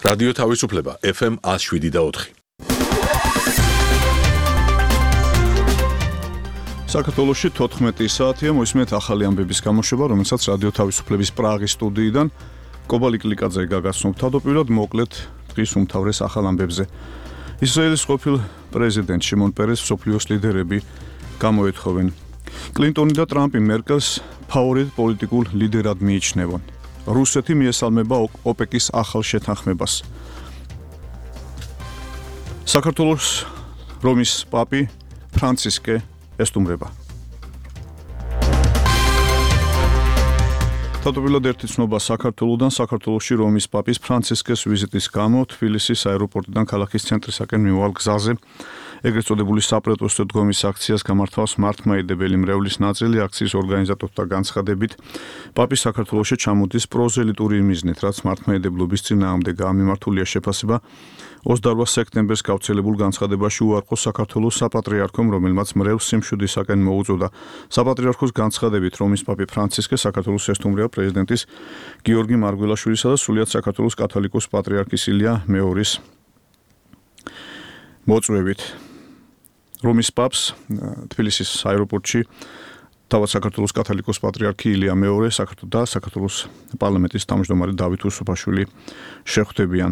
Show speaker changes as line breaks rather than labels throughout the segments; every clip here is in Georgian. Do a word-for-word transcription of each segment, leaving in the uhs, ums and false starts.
რადიო თავისუფლება ეფ ემ one oh seven და four.
საქართველოში თოთხმეტი საათია მოისმენთ ახალი ამბების გამოშვება, რომელსაც რადიო თავისუფლების პრაღის სტუდიიდან კობალი კლიკაძე გაგაცნობთ. თავდაპირველად მოკლედ დღის უმთავრეს ახალ ამბებზე. ისრაელის ყოფილ პრეზიდენტ შიმონ პერეს მსოფლიოს ლიდერები გამოეთხოვენ. კლინტონი და ტრამპი მერკელს ფავორიტ პოლიტიკურ ლიდერად მიიჩნევენ. რუსეთი მიესალმება ოპეკის ახალ შეთანხმებას. საქართველოს რომის პაპი ფრანცისკე ესტუმრება. თავდაპირველად ერთი ცნობა საქართველოდან. საქართველოში რომის პაპის ფრანცისკეს ვიზიტის გამო თბილისის აეროპორტიდან ქალაქის ცენტრისაკენ მიმავალ გზაზე ეგრეთ წოდებული საპროტესტო დგომის აქციას გამართავს მართლმადიდებელი მრევლის ნაწილი. აქციის ორგანიზატორთა განცხადებით, პაპი საქართველოში ჩამოდის პროზელიტური მიზნით, რაც მართლმადიდებლობის წინააღმდეგ გამიმართულია შეფასება ოცდაორ სექტემბერს გავრცელებულ განცხადებაში უარყო საქართველოს საპატრიარქომ, რომელმაც მრევლს სიმშვიდისაკენ მოუწოდა. საპატრიარქოს განცხადებით, რომის პაპი ფრანცისკე საქართველოს ესტუმრება პრეზიდენტის გიორგი მარგველაშვილისა და სრულიად საქართველოს კათოლიკოს პატრიარქის ილია მეორის მოწვევით. რომის პაპს თბილისის აეროპორტში თავად საქართველოს კათოლიკოს პატრიარქი ილია მეორე და საქართველოს პარლამენტის თავმჯდომარე დავით უსუფაშვილი შეხვდებიან.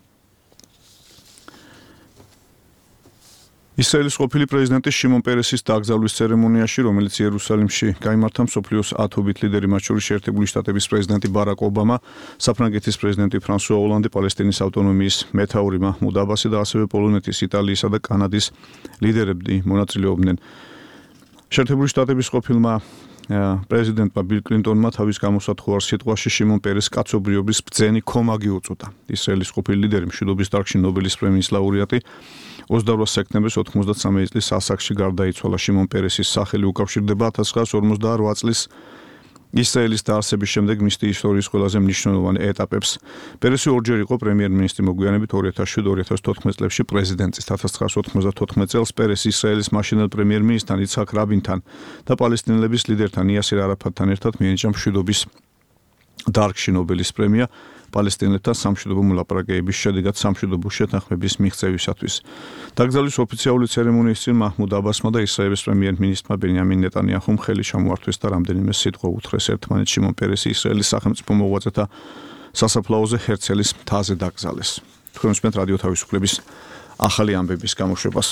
ისრაელის ყოფილი პრეზიდენტის შიმონ პერესის დაკრძალვის ცერემონიაში, რომელიც იერუსალიმში გაიმართა, მსოფლიოს ათობით ლიდერი, მათ შორის შეერთებული შტატების პრეზიდენტი ბარაკ ობამა, საფრანგეთის პრეზიდენტი ფრანსუა ოლანდი, პალესტინის ავტონომიის მეთაური მაჰმუდ აბასი და ასევე პოლონეთის, იტალიისა და კანადის ლიდერები მონაწილეობდნენ. შეერთებული შტატების ყოფილმა პრეზიდენტმა ბილ კლინტონმა თავის გამოსათხოვარ სიტყვაში შიმონ პერეს კაცობრიობის ბრძენი ქომაგი უწოდა. ისრაელის ყოფილი ლიდერი, მშვიდობის დარგში ნობელის პრემიის ლაურეატი, ოცდაორ სექტემბერს ოთხმოცდათსამეტი წლის ასაკში გარდაიცვალა. შიმონ პერესის სახელი უკავშირდება ათას ცხრაასი ორმოცდაოთხ წლის ისრაელის დაარსების შემდეგ მისი ისტორიის ყველაზე მნიშვნელოვან ეტაპებს. პერესი ორჯერ იყო პრემიერ-მინისტრი, მოგვიანებით ორი ათას შვიდ ორი ათას თოთხმეტ წლებში პრეზიდენტის. ათას ცხრაასი ოთხმოცდათოთხმეტ წელს პერესი ისრაელის მაშინდელ პრემიერ-მინისტრთან იცხაკ რაბინთან და პალესტინელების ლიდერთან იასერ არაფატთან ერთად მიენიჭა მშვიდობის დარგში ნობელის პრემია პალესტინელებთან სამშვიდობო მოლაპარაკებების შედეგად სამშვიდობო შეთანხმების მიღწევისათვის. დაკრძალვის ოფიციალური ცერემონიის წინ მაჰმუდ აბასმა და ისრაელის პრემიერ-მინისტრმა ბენიამინ ნეტანიაჰუმ ხელი ჩამოართვეს და რამდენიმე სიტყვა უთხრეს ერთმანეთს. შიმონ პერესი ისრაელის სახელმწიფო მოღვაწეთა სასაფლაოზე ჰერცელის მთაზე დაკრძალეს. თქვენ უსმენთ რადიო თავისუფლების ახალი ამბების გამოშვებას.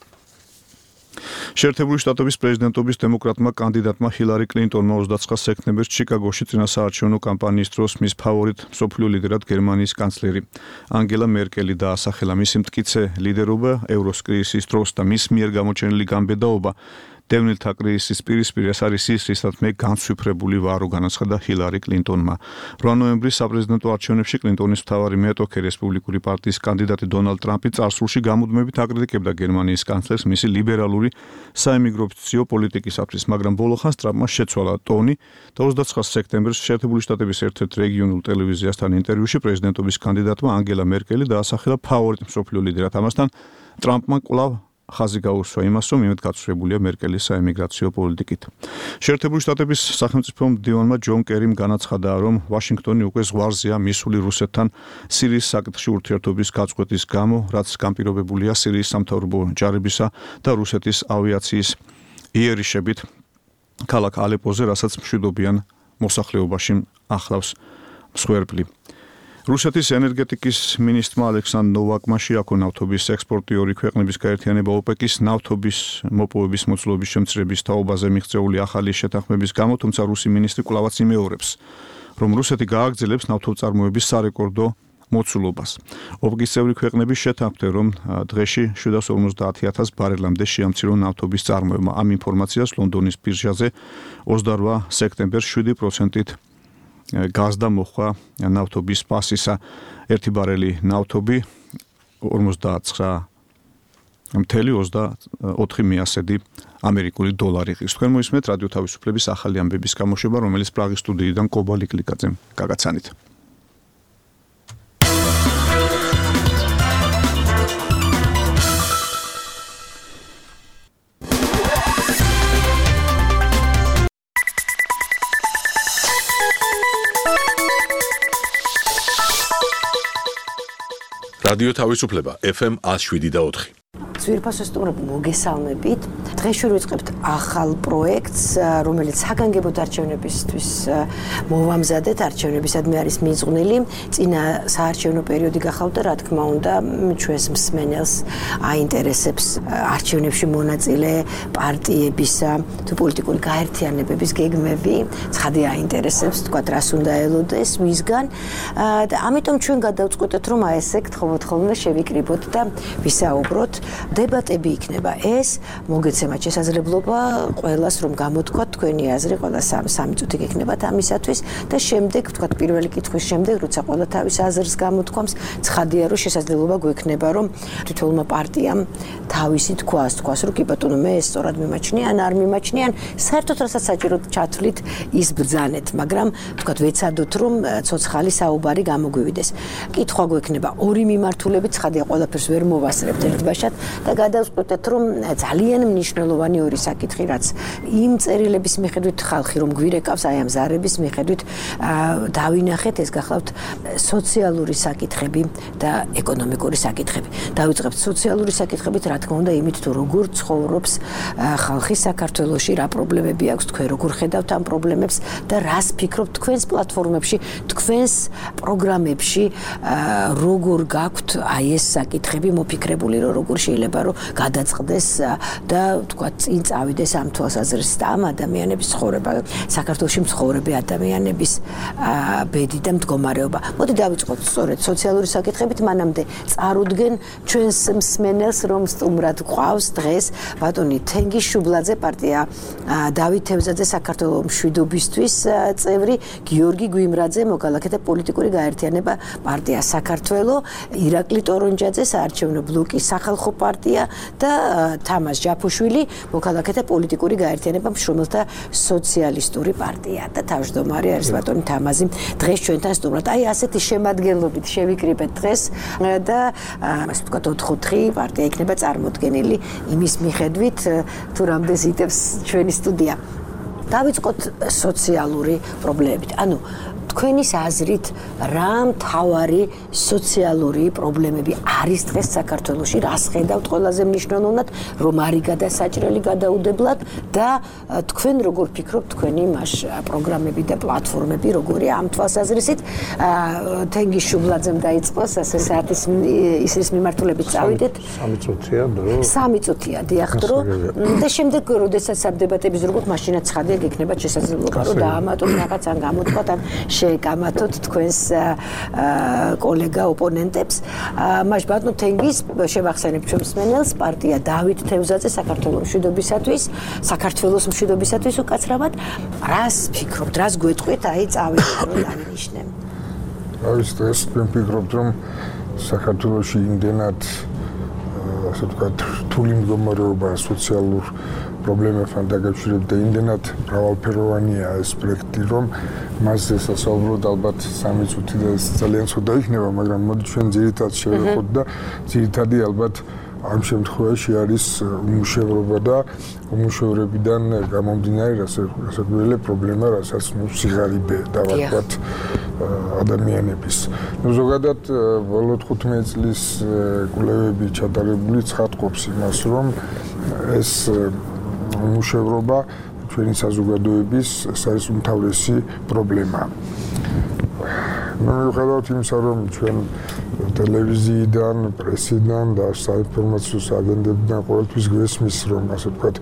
შეერთებული შტატების პრეზიდენტობის დემოკრატმა კანდიდატმა ჰილარი კლინტონმა ოცდაცხრა სექტემბერს ჩიკაგოში წინასაარჩევნო კამპანიის დროს მის ფავორიტ მსოფლიო ლიდერად გერმანიის კანცლერი ანგელა მერკელი დაასახელა. მისი მტკიცე ლიდერობა ევროკრიზისის დროს და მის მიერ გამოჩენილი გამბედაობა დევნილთა კრიზისის პირისპირ ეს არის ის, რისაც მე განსვიფრებული ვარო, განაცხადა ჰილარი კლინტონმა. რვა ნოემბრის საპრეზიდენტო არჩევნებში კლინტონის მთავარი მეტოქე რესპუბლიკური პარტიის კანდიდატი დონალდ ტრამპი წარსულში გამუდმებით აკრიტიკებდა გერმანიის კანცლერს მისი ლიბერალური საემიგრაციო პოლიტიკისათვის, მაგრამ ბოლო ხანს ტრამპმა შეცვალა ტონი და ოცდაცხრა სექტემბერს შეერთებული შტატების ერთ-ერთ რეგიონულ ტელევიზიასთან ინტერვიუში პრეზიდენტობის კანდიდატმა ანგელა მერკელი დაასახელა ფავორიტ მსოფლიო ლიდერად. ამასთან ტრამპმა კვლავ ხაზი გაუსვა იმას, რომ იმედ გაცვლებულია მერკელის საემიგრაციო პოლიტიკით. შეერთებული შტატების სახელმწიფო მდივანმა ჯონ კერიმ განაცხადა, რომ ვაშინგტონი უკვე ზღვარზეა მისული რუსეთთან სირიის საკითხში ურთიერთობის გაწყვეტის გამო, რაც განპირობებულია სირიის სამთავრობო ჯარებისა და რუსეთის ავიაციის იერიშებით ქალაქ ალეპოზე, რასაც მშვიდობიან მოსახლეობაში ახლავს მსხვერპლი. რუსეთის ენერგეტიკის მინისტრმა ალექსანდრ ნოვაკმა შეაქო ნავთობის ექსპორტი ორი ქვეყნების გაერთიანება ოპეკის ნავთობის მოპოვების მოცულობის შემცირების თაობაზე მიღწეული ახალი შეთანხმების გამო, თუმცა რუსი მინისტრი კვლავაც იმეორებს, რომ რუსეთი გააგრძელებს ნავთობწარმოების სარეკორდო მოცულობას. ოპეკის წევრი ქვეყნები შეთანხმდნენ, რომ დღეში შვიდას ორმოცდაათი ათას ბარელამდე შეამცირონ ნავთობის წარმოება. ამ ინფორმაციას ლონდონის ბირჟაზე ოცდარვა სექტემბერს შვიდი პროცენტით გაზდა მოხვა ნავთობის პასისა. ერთი ბარელი ნავთობი ორმოცდაცხრა მთელი ოცდაოთხი მიასედი ამერიკული დოლარი ღირს. თქვენ მოისმენთ რადიო თავისუფლების ახალი ამბების გამოშვება, რომელიც პრაღის სტუდიიდან კობალი კლიკაძემ გაგაცანით.
რადიო თავისუფლება ეფ ემ one oh seven და four.
ძვირფასო სტუმრები, მოგესალმებით. დღეს შევიწყებთ ახალ პროექტს, რომელიც საგანგებო არჩევნებისთვის მოვამზადეთ. არჩევნებისადმი არის მიძღვნილი. წინა საარჩევნო პერიოდი გახავთ და რა თქმა უნდა, ჩვენს მსმენელს აინტერესებს არჩევნებში მონაწილე პარტიებისა თუ პოლიტიკური გაერთიანებების გეგმები. ცხადია აინტერესებს, თქვა რას უნდა ელოდეს მისგან. და ამიტომ ჩვენ გადავწყვეტეთ, რომ აი ესე გთხოვოთ ხოლმე შევიკრიბოთ და ვისაუბროთ. დებატები იქნება ეს, მოგეცემათ შესაძლებლობა ყველას რომ გამოთქვათ თქვენი აზრი, ყველა სამი წუთი გექნებათ ამისათვის და შემდეგ, ვთქვათ, პირველი კითხვის შემდეგ, როცა ყველა თავის აზრს გამოთქვამს, ცხადია რომ შესაძლებლობა გვექნება რომ თითოეულმა პარტიამ თავისი თქვას, თქვას რომ კი ბატონო მე ეს სწორად მიმაჩნია ან არ მიმაჩნია, საერთოდ რასაც საჭიროდ ჩათვლით ის ბრძანეთ, მაგრამ ვთქვათ ვეცადოთ რომ ცოცხალი საუბარი გამოგვივიდეს. კითხვა გვექნება ორი მიმართულებით, ცხადია ყველაფერს ვერ მოვასწრებთ ერთბაშად და გადავწყვეტეთ რომ ძალიან მნიშვნელოვანი ორი საკითხი რაც იმ წერილების მიხედვით ხალხი რომ გვირეკავს აი ამ ზარების მიხედვით დავინახეთ ეს გახლავთ სოციალური საკითხები და ეკონომიკური საკითხები. დავიწყებთ სოციალური საკითხებით, რა თქმა უნდა, იმით თუ როგორ ცხოვრობს ხალხი საქართველოში, რა პრობლემები აქვს, თქვენ როგორ ხედავთ ამ პრობლემებს და რას ფიქრობთ თქვენს პლატფორმებში, თქვენს პროგრამებში, როგორ გაქვთ აი ეს საკითხები მოფიქრებული, რომ როგორ შეიძლება რომ გადაწყდეს და თქვა წინ წავიდეს ამ თვალსაზრისით ამ ადამიანების ცხოვრება, საქართველოში მცხოვრები ადამიანების ბედი და მდგომარეობა. მოდი დავიწყოთ სწორედ სოციალური საკითხებით, მანამდე წარუდგენ ჩვენს მსმენელს, რომ სტუმრად გვყავს დღეს ბატონი თენგიზ შუბლაძე, პარტია დავით თევზაძე საქართველოს მშვიდობისთვის წევრი, გიორგი გვიმრაძე, მოქალაქეთა პოლიტიკური გაერთიანება პარტია საქართველო, ირაკლი ტორონჯაძე, საარჩევნო ბლოკის სახალხო პარტია და თამაზ ჯაფუშვილი, მოქალაქეთა პოლიტიკური გაერთიანება მშრომელთა სოციალისტური პარტია და თავმჯდომარე არის ბატონი თამაზი. დღეს ჩვენთან სტუმრად. აი ასეთი შემადგენლობით შევიკრიბეთ დღეს და ასე ვთქვათ ოთხ-ოთხი პარტია იქნება წარმოდგენილი იმის მიხედვით თუ რამდენს იტევს ჩვენი სტუდია. დავიწყოთ სოციალური პრობლემებით. ანუ თქვენის აზრით რა მთავარი სოციალური პრობლემები არის დღეს საქართველოში, რას ხედავთ ყველაზე მნიშვნელოვნად, რომ არის გადასაჭრელი გადაუდებლად და თქვენ როგორ ფიქრობთ თქვენი მას პროგრამები და პლატფორმები როგორია ამ თვალსაზრისით. თენგიზ შუბლაძემ დაიწყოს ასე საათის ისრის მიმართულებით წავიდეთ.
სამი წუთია დრო. სამი
წუთია დიახ დრო და შემდეგ როდესაც ამ დებატების როგორ მაშინაც ცხადია გექნებათ შესაძლებლობა რომ დაამატოთ რაღაც ან გამოთქვათ ან შეგამათოთ თქვენს კოლეგა ოპონენტებს. მას ბატონო თენგიზ შევახსენებ ჩვენს მსმენელს, პარტია დავით თევზაძე საქართველოს მშვიდობისათვის, საქართველოს მშვიდობისათვის უკაცრავად. რას ფიქრობთ, რას გვეტყვით, აი წავიდეთ რომ დავინიშნე.
არის ეს ფიქრობთ რომ საქართველოში იმდენად ასე ვთქვათ რთული მდგომარეობა სოციალურ პრობლემებთან დაკავშირებით და იმდენად მრავალფეროვანია ეს პროექტი, რომ მასზე სასაუბროდ ალბათ სამი წუთი და ძალიან ცოტა იქნება, მაგრამ მოდი ჩვენ ძირითადად შევეხოთ და ძირითადი ალბათ ამ შემთხვევაში არის უმუშევრობა და უმუშევრობიდან გამომდინარე რასაკვირველი პრობლემა, რასაც ნუ სიღარიბე დავარქვათ ადამიანების. ნუ ზოგადად ბოლო თხუთმეტი წლის კვლევები ჩატარებული ცხადყოფს იმას, რომ ეს უმუშევრობა ჩვენი საზოგადოების ეს არის უმთავრესი პრობლემა. ნუ მიუხედავად იმისა, რომ ჩვენ ტელევიზიიდან, პრესიდან და საინფორმაციო აგენტებიდან ყოველთვის გვესმის, რომ ასე ვთქვათ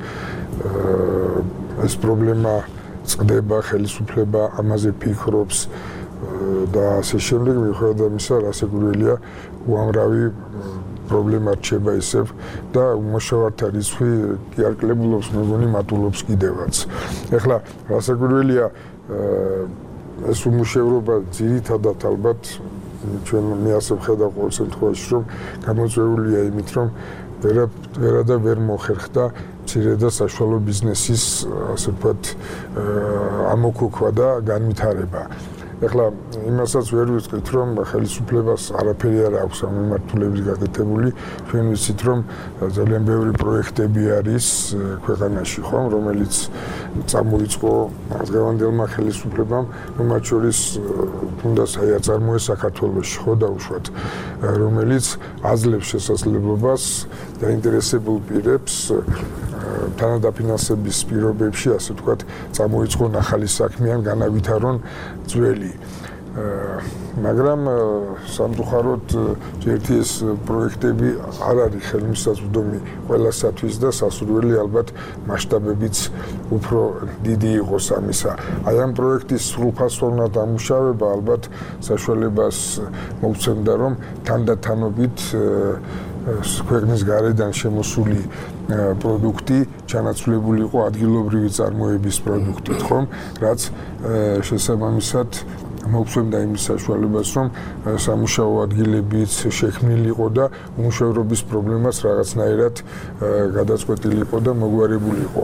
ეს პრობლემა წყდება, ხელისუფლება ამაზე ფიქრობს და ასე შემდეგ, მიუხედავად ამისა, რასაკვირველია უამრავი პრობლემა რჩება ისევ და უმუშევართა რიცხვი კი არ კლებულობს, მეგონი მატულობს კიდევაც. ეხლა რასაკვირველია ეს უმუშევრობა ძირითადად ალბათ ჩვენ მე ასე ვხედავ ყოველ შემთხვევაში, რომ გამოწვეულია იმით, რომ ვერა ვერა და ვერ მოხერხდა მცირე და საშუალო ბიზნესის ასე ვთქვათ ამოქოქვა და განვითარება. ეხლა იმასაც ვერ ვიტყვით, რომ ხელისუფლებას არაფერი არ აქვს ამ მიმართულებით გაკეთებული. ჩვენ ვიცით, რომ ძალიან ბევრი პროექტები არის ქვეყანაში, ხომ, რომელიც წამოიწყო აღდგევანდილმა ხელისუფლებამ, მათ შორის თუნდაც აი აწარმოეს საქართველოში, ხო, დაუშვათ, რომელიც აძლევს შესაძლებლობას დაინტერესებულ პირებს თანადაფინანსების პირობებში, ასე ვთქვათ, წამოიწყონ ახალი საქმე ან განავითარონ ძველი. მაგრამ სამწუხაროდ ერთი ეს პროექტები არ არის ხელმისაწვდომი ყველასათვის და სასურველი ალბათ მასშტაბებიც უფრო დიდი იყოს ამისა. აი ამ პროექტის სრულფასოვნად დამუშავება ალბათ საშუალებას მოგცემდა, რომ თანდათანობით ქვეყნის გარედან შემოსული პროდუქტი ჩანაცვლებული იყო ადგილობრივი წარმოების პროდუქტით, ხომ? რაც შესაბამისად მოგცემდა იმის საშუალებას, რომ სამუშაო ადგილებიც შექმნილი იყო და უმუშევრობის პრობლემაც რაღაცნაირად გადაწყვეტილი იყო და მოგვარებული იყო.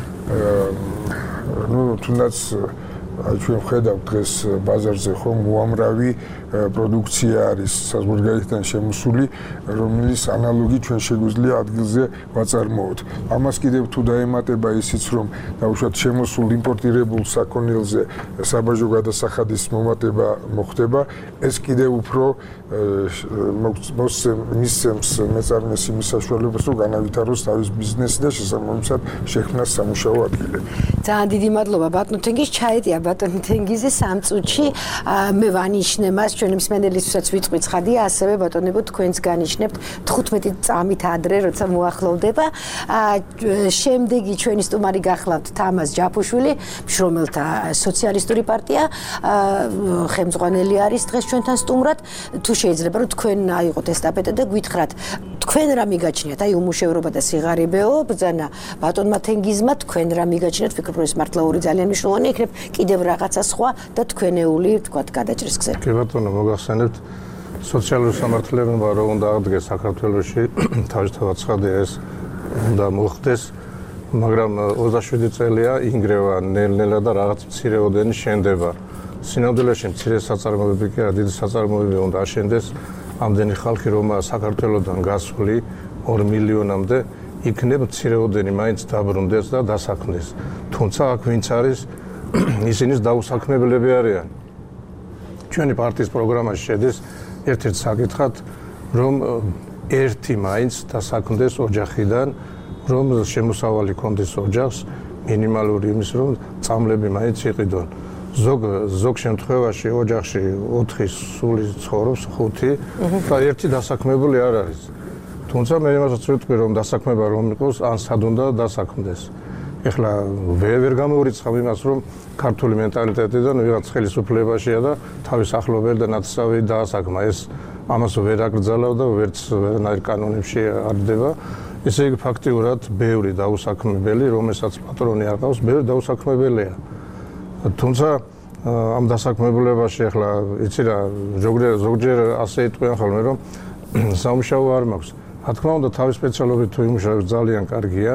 ну, თუნდაც აი ჩვენ ვხედავთ დღეს ბაზარზე ხომ უამრავი პროდუქცია არის საზღვარგარეთიდან შემოსული, რომელიც ანალოგი ჩვენ შეგვიძლია ადგილზე ვაწარმოოთ. ამას კიდევ თუ დაემატება ისიც, რომ დაუშვათ შემოსულ იმპორტირებულ საქონელზე საბაჟო გადასახადის მომატება მოხდება, ეს კიდევ უფრო მისცემს მეწარმეს იმის საშუალებას, რომ განავითაროს თავის ბიზნესი და შესაბამისად შექმნას სამუშაო ადგილები.
ძალიან დიდი მადლობა ბატონ თენგიზ, ჩაეტია ბატონ თენგიზი სამ წუთში. მე ვანიშნე მას ჩვენი მსმენელისთვისაც ვიწყვი ცხადია, ასევე ბატონებო თქვენც განიშნებთ თხუთმეტი წამით ადრე, როცა მოახლოვდება. შემდეგი ჩვენი სტუმარი გახლავთ თამაზ ჯაფუშვილი, მშრომელთა სოციალისტური პარტია, ხელმძღვანელი არის დღეს ჩვენთან სტუმრად. თუ შეიძლება რომ თქვენ აიღოთ ესტაფეტა და გვითხრათ, თქვენ რა მიგაჩნიათ, აი უმუშევრობა და სიღარიბეო, ბრძანა ბატონმა თენგიზმა, თქვენ რა მიგაჩნიათ, ვფიქრობ რომ ეს მართლა ორი ძალიან მნიშვნელოვანი იქნებ, კიდევ რაღაცა სხვა და თქვენეული, თქვათ, გადაჭრის გზები.
კი ბატონო, მოგახსენებთ სოციალური სამართლებრივობა რომ უნდა აღდგეს საქართველოში, თავისთავად ცხადია ეს უნდა მოხდეს, მაგრამ ოცდაშვიდი წელია ინგრევა ნელ-ნელა და რაღაც მცირეოდენი შენდება. სინამდვილეში მცირე საწარმოები კი არა, დიდი საწარმოები უნდა აშენდეს. ამდენი ხალხი რომაა საქართველოდან გასული ორ მილიონამდე იქნებ მცირეოდენი მაინც დაბრუნდეს და დასაქმდეს. თუმცა აქ ვინც არის, ისინიც დაუსაქმებლები არიან. ჩვენი პარტიის პროგრამაში შედის ერთ-ერთ საკითხად, რომ ერთი მაინც დასაქმდეს ოჯახიდან, რომ შემოსავალი კონდეს ოჯახს, მინიმალური იმის, რომ წამლები მაინც იყიდონ. ზოგ ზოგ შემთხვევაში ოჯახში ოთხი სული ცხოვრობს, ხუთი და ერთი დასაქმებული არ არის. თუმცა მე იმასაც ვიტყვი, რომ დასაქმება რომ იყოს, ან სად უნდა დასაქმდეს. ეხლა ვერ გამოვრიცხავ იმას, რომ ქართული მენტალიტეტიდან ვიღაც ხელისუფლებაშია და თავის ახლობელი და ნაცსავი დაასაქმა. ეს ამას ვერ აკრძალავ და ვერც ვერანაირ კანონებში არ დება. ესე იგი ფაქტიურად ბევრი დაუსაქმებელი, რომელსაც პატრონი არ ყავს, ბევრი დაუსაქმებელია. თუმცა ამ დასაქმებულებაში ახლა იცი რა ზოგჯერ ასე იტყვიან ხოლმე რომ სამუშაო არ მაქვს. რა თქმა უნდა თავის სპეციალობით თუ იმუშავებს ძალიან კარგია,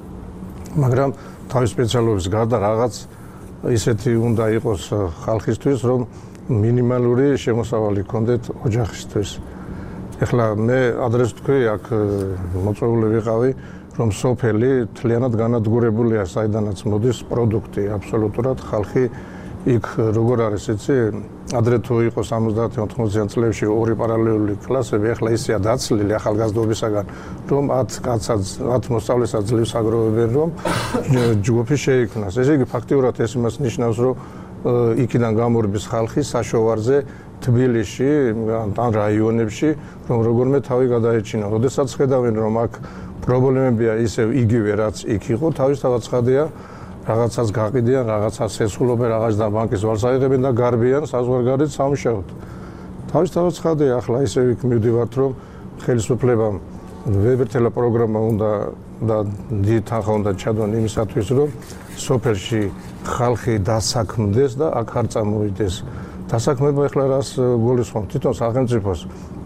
მაგრამ თავის სპეციალობის გარდა რაღაც ისეთი უნდა იყოს ხალხისთვის, რომ მინიმალური შემოსავალი ჰქონდეთ ოჯახისთვის. ეხლა მე ადრეს თქვი აქ მოწვეული ვიყავი, რომ სოფელი თლიანად განადგურებულია, საიდანაც მოდის პროდუქტი, აბსოლუტურად ხალხი იქ როგორ არის, იცი? ადრე თუ იყო სამოცდაათი ოთხმოცდაათი წლებში ორი პარალელური კლასები, ახლა ისეა დაცლილი ახალგაზრდობისაგან, რომ ათ კაცსაც, ათ მოსწავლესაც ძლივს აგროვებენ, რომ ჯგუფი შეიქმნას. ესე იგი ფაქტიურად ეს იმას ნიშნავს, რომ იქიდან გამორბის ხალხი საშოვარზე თბილისში ან რაიონებში, რომ როგორმე თავი გადაეჩინა. როდესაც ხედავენ, რომ აქ პრობლემებია ისევ იგივე რაც იქ იყო, თავისთავად ცხადია, რაღაცას გაყიდიან, რაღაცას ესულობენ, რაღაც და ბანკის ვარს აიღებენ და გარბიან საზღვარგარეთ სამუშაოდ. თავისთავად ცხადია, ახლა ისევ იქ მივდივართ, რომ ხელისუფლებამ ვებერთელა პროგრამა უნდა და დიდი თანხა უნდა ჩადონ იმისათვის, რომ სოფელში ხალხი დასაქმდეს და აქ არ წამოვიდეს. დასაქმება ახლა რას გულისხმობ? თვითონ სახელმწიფოს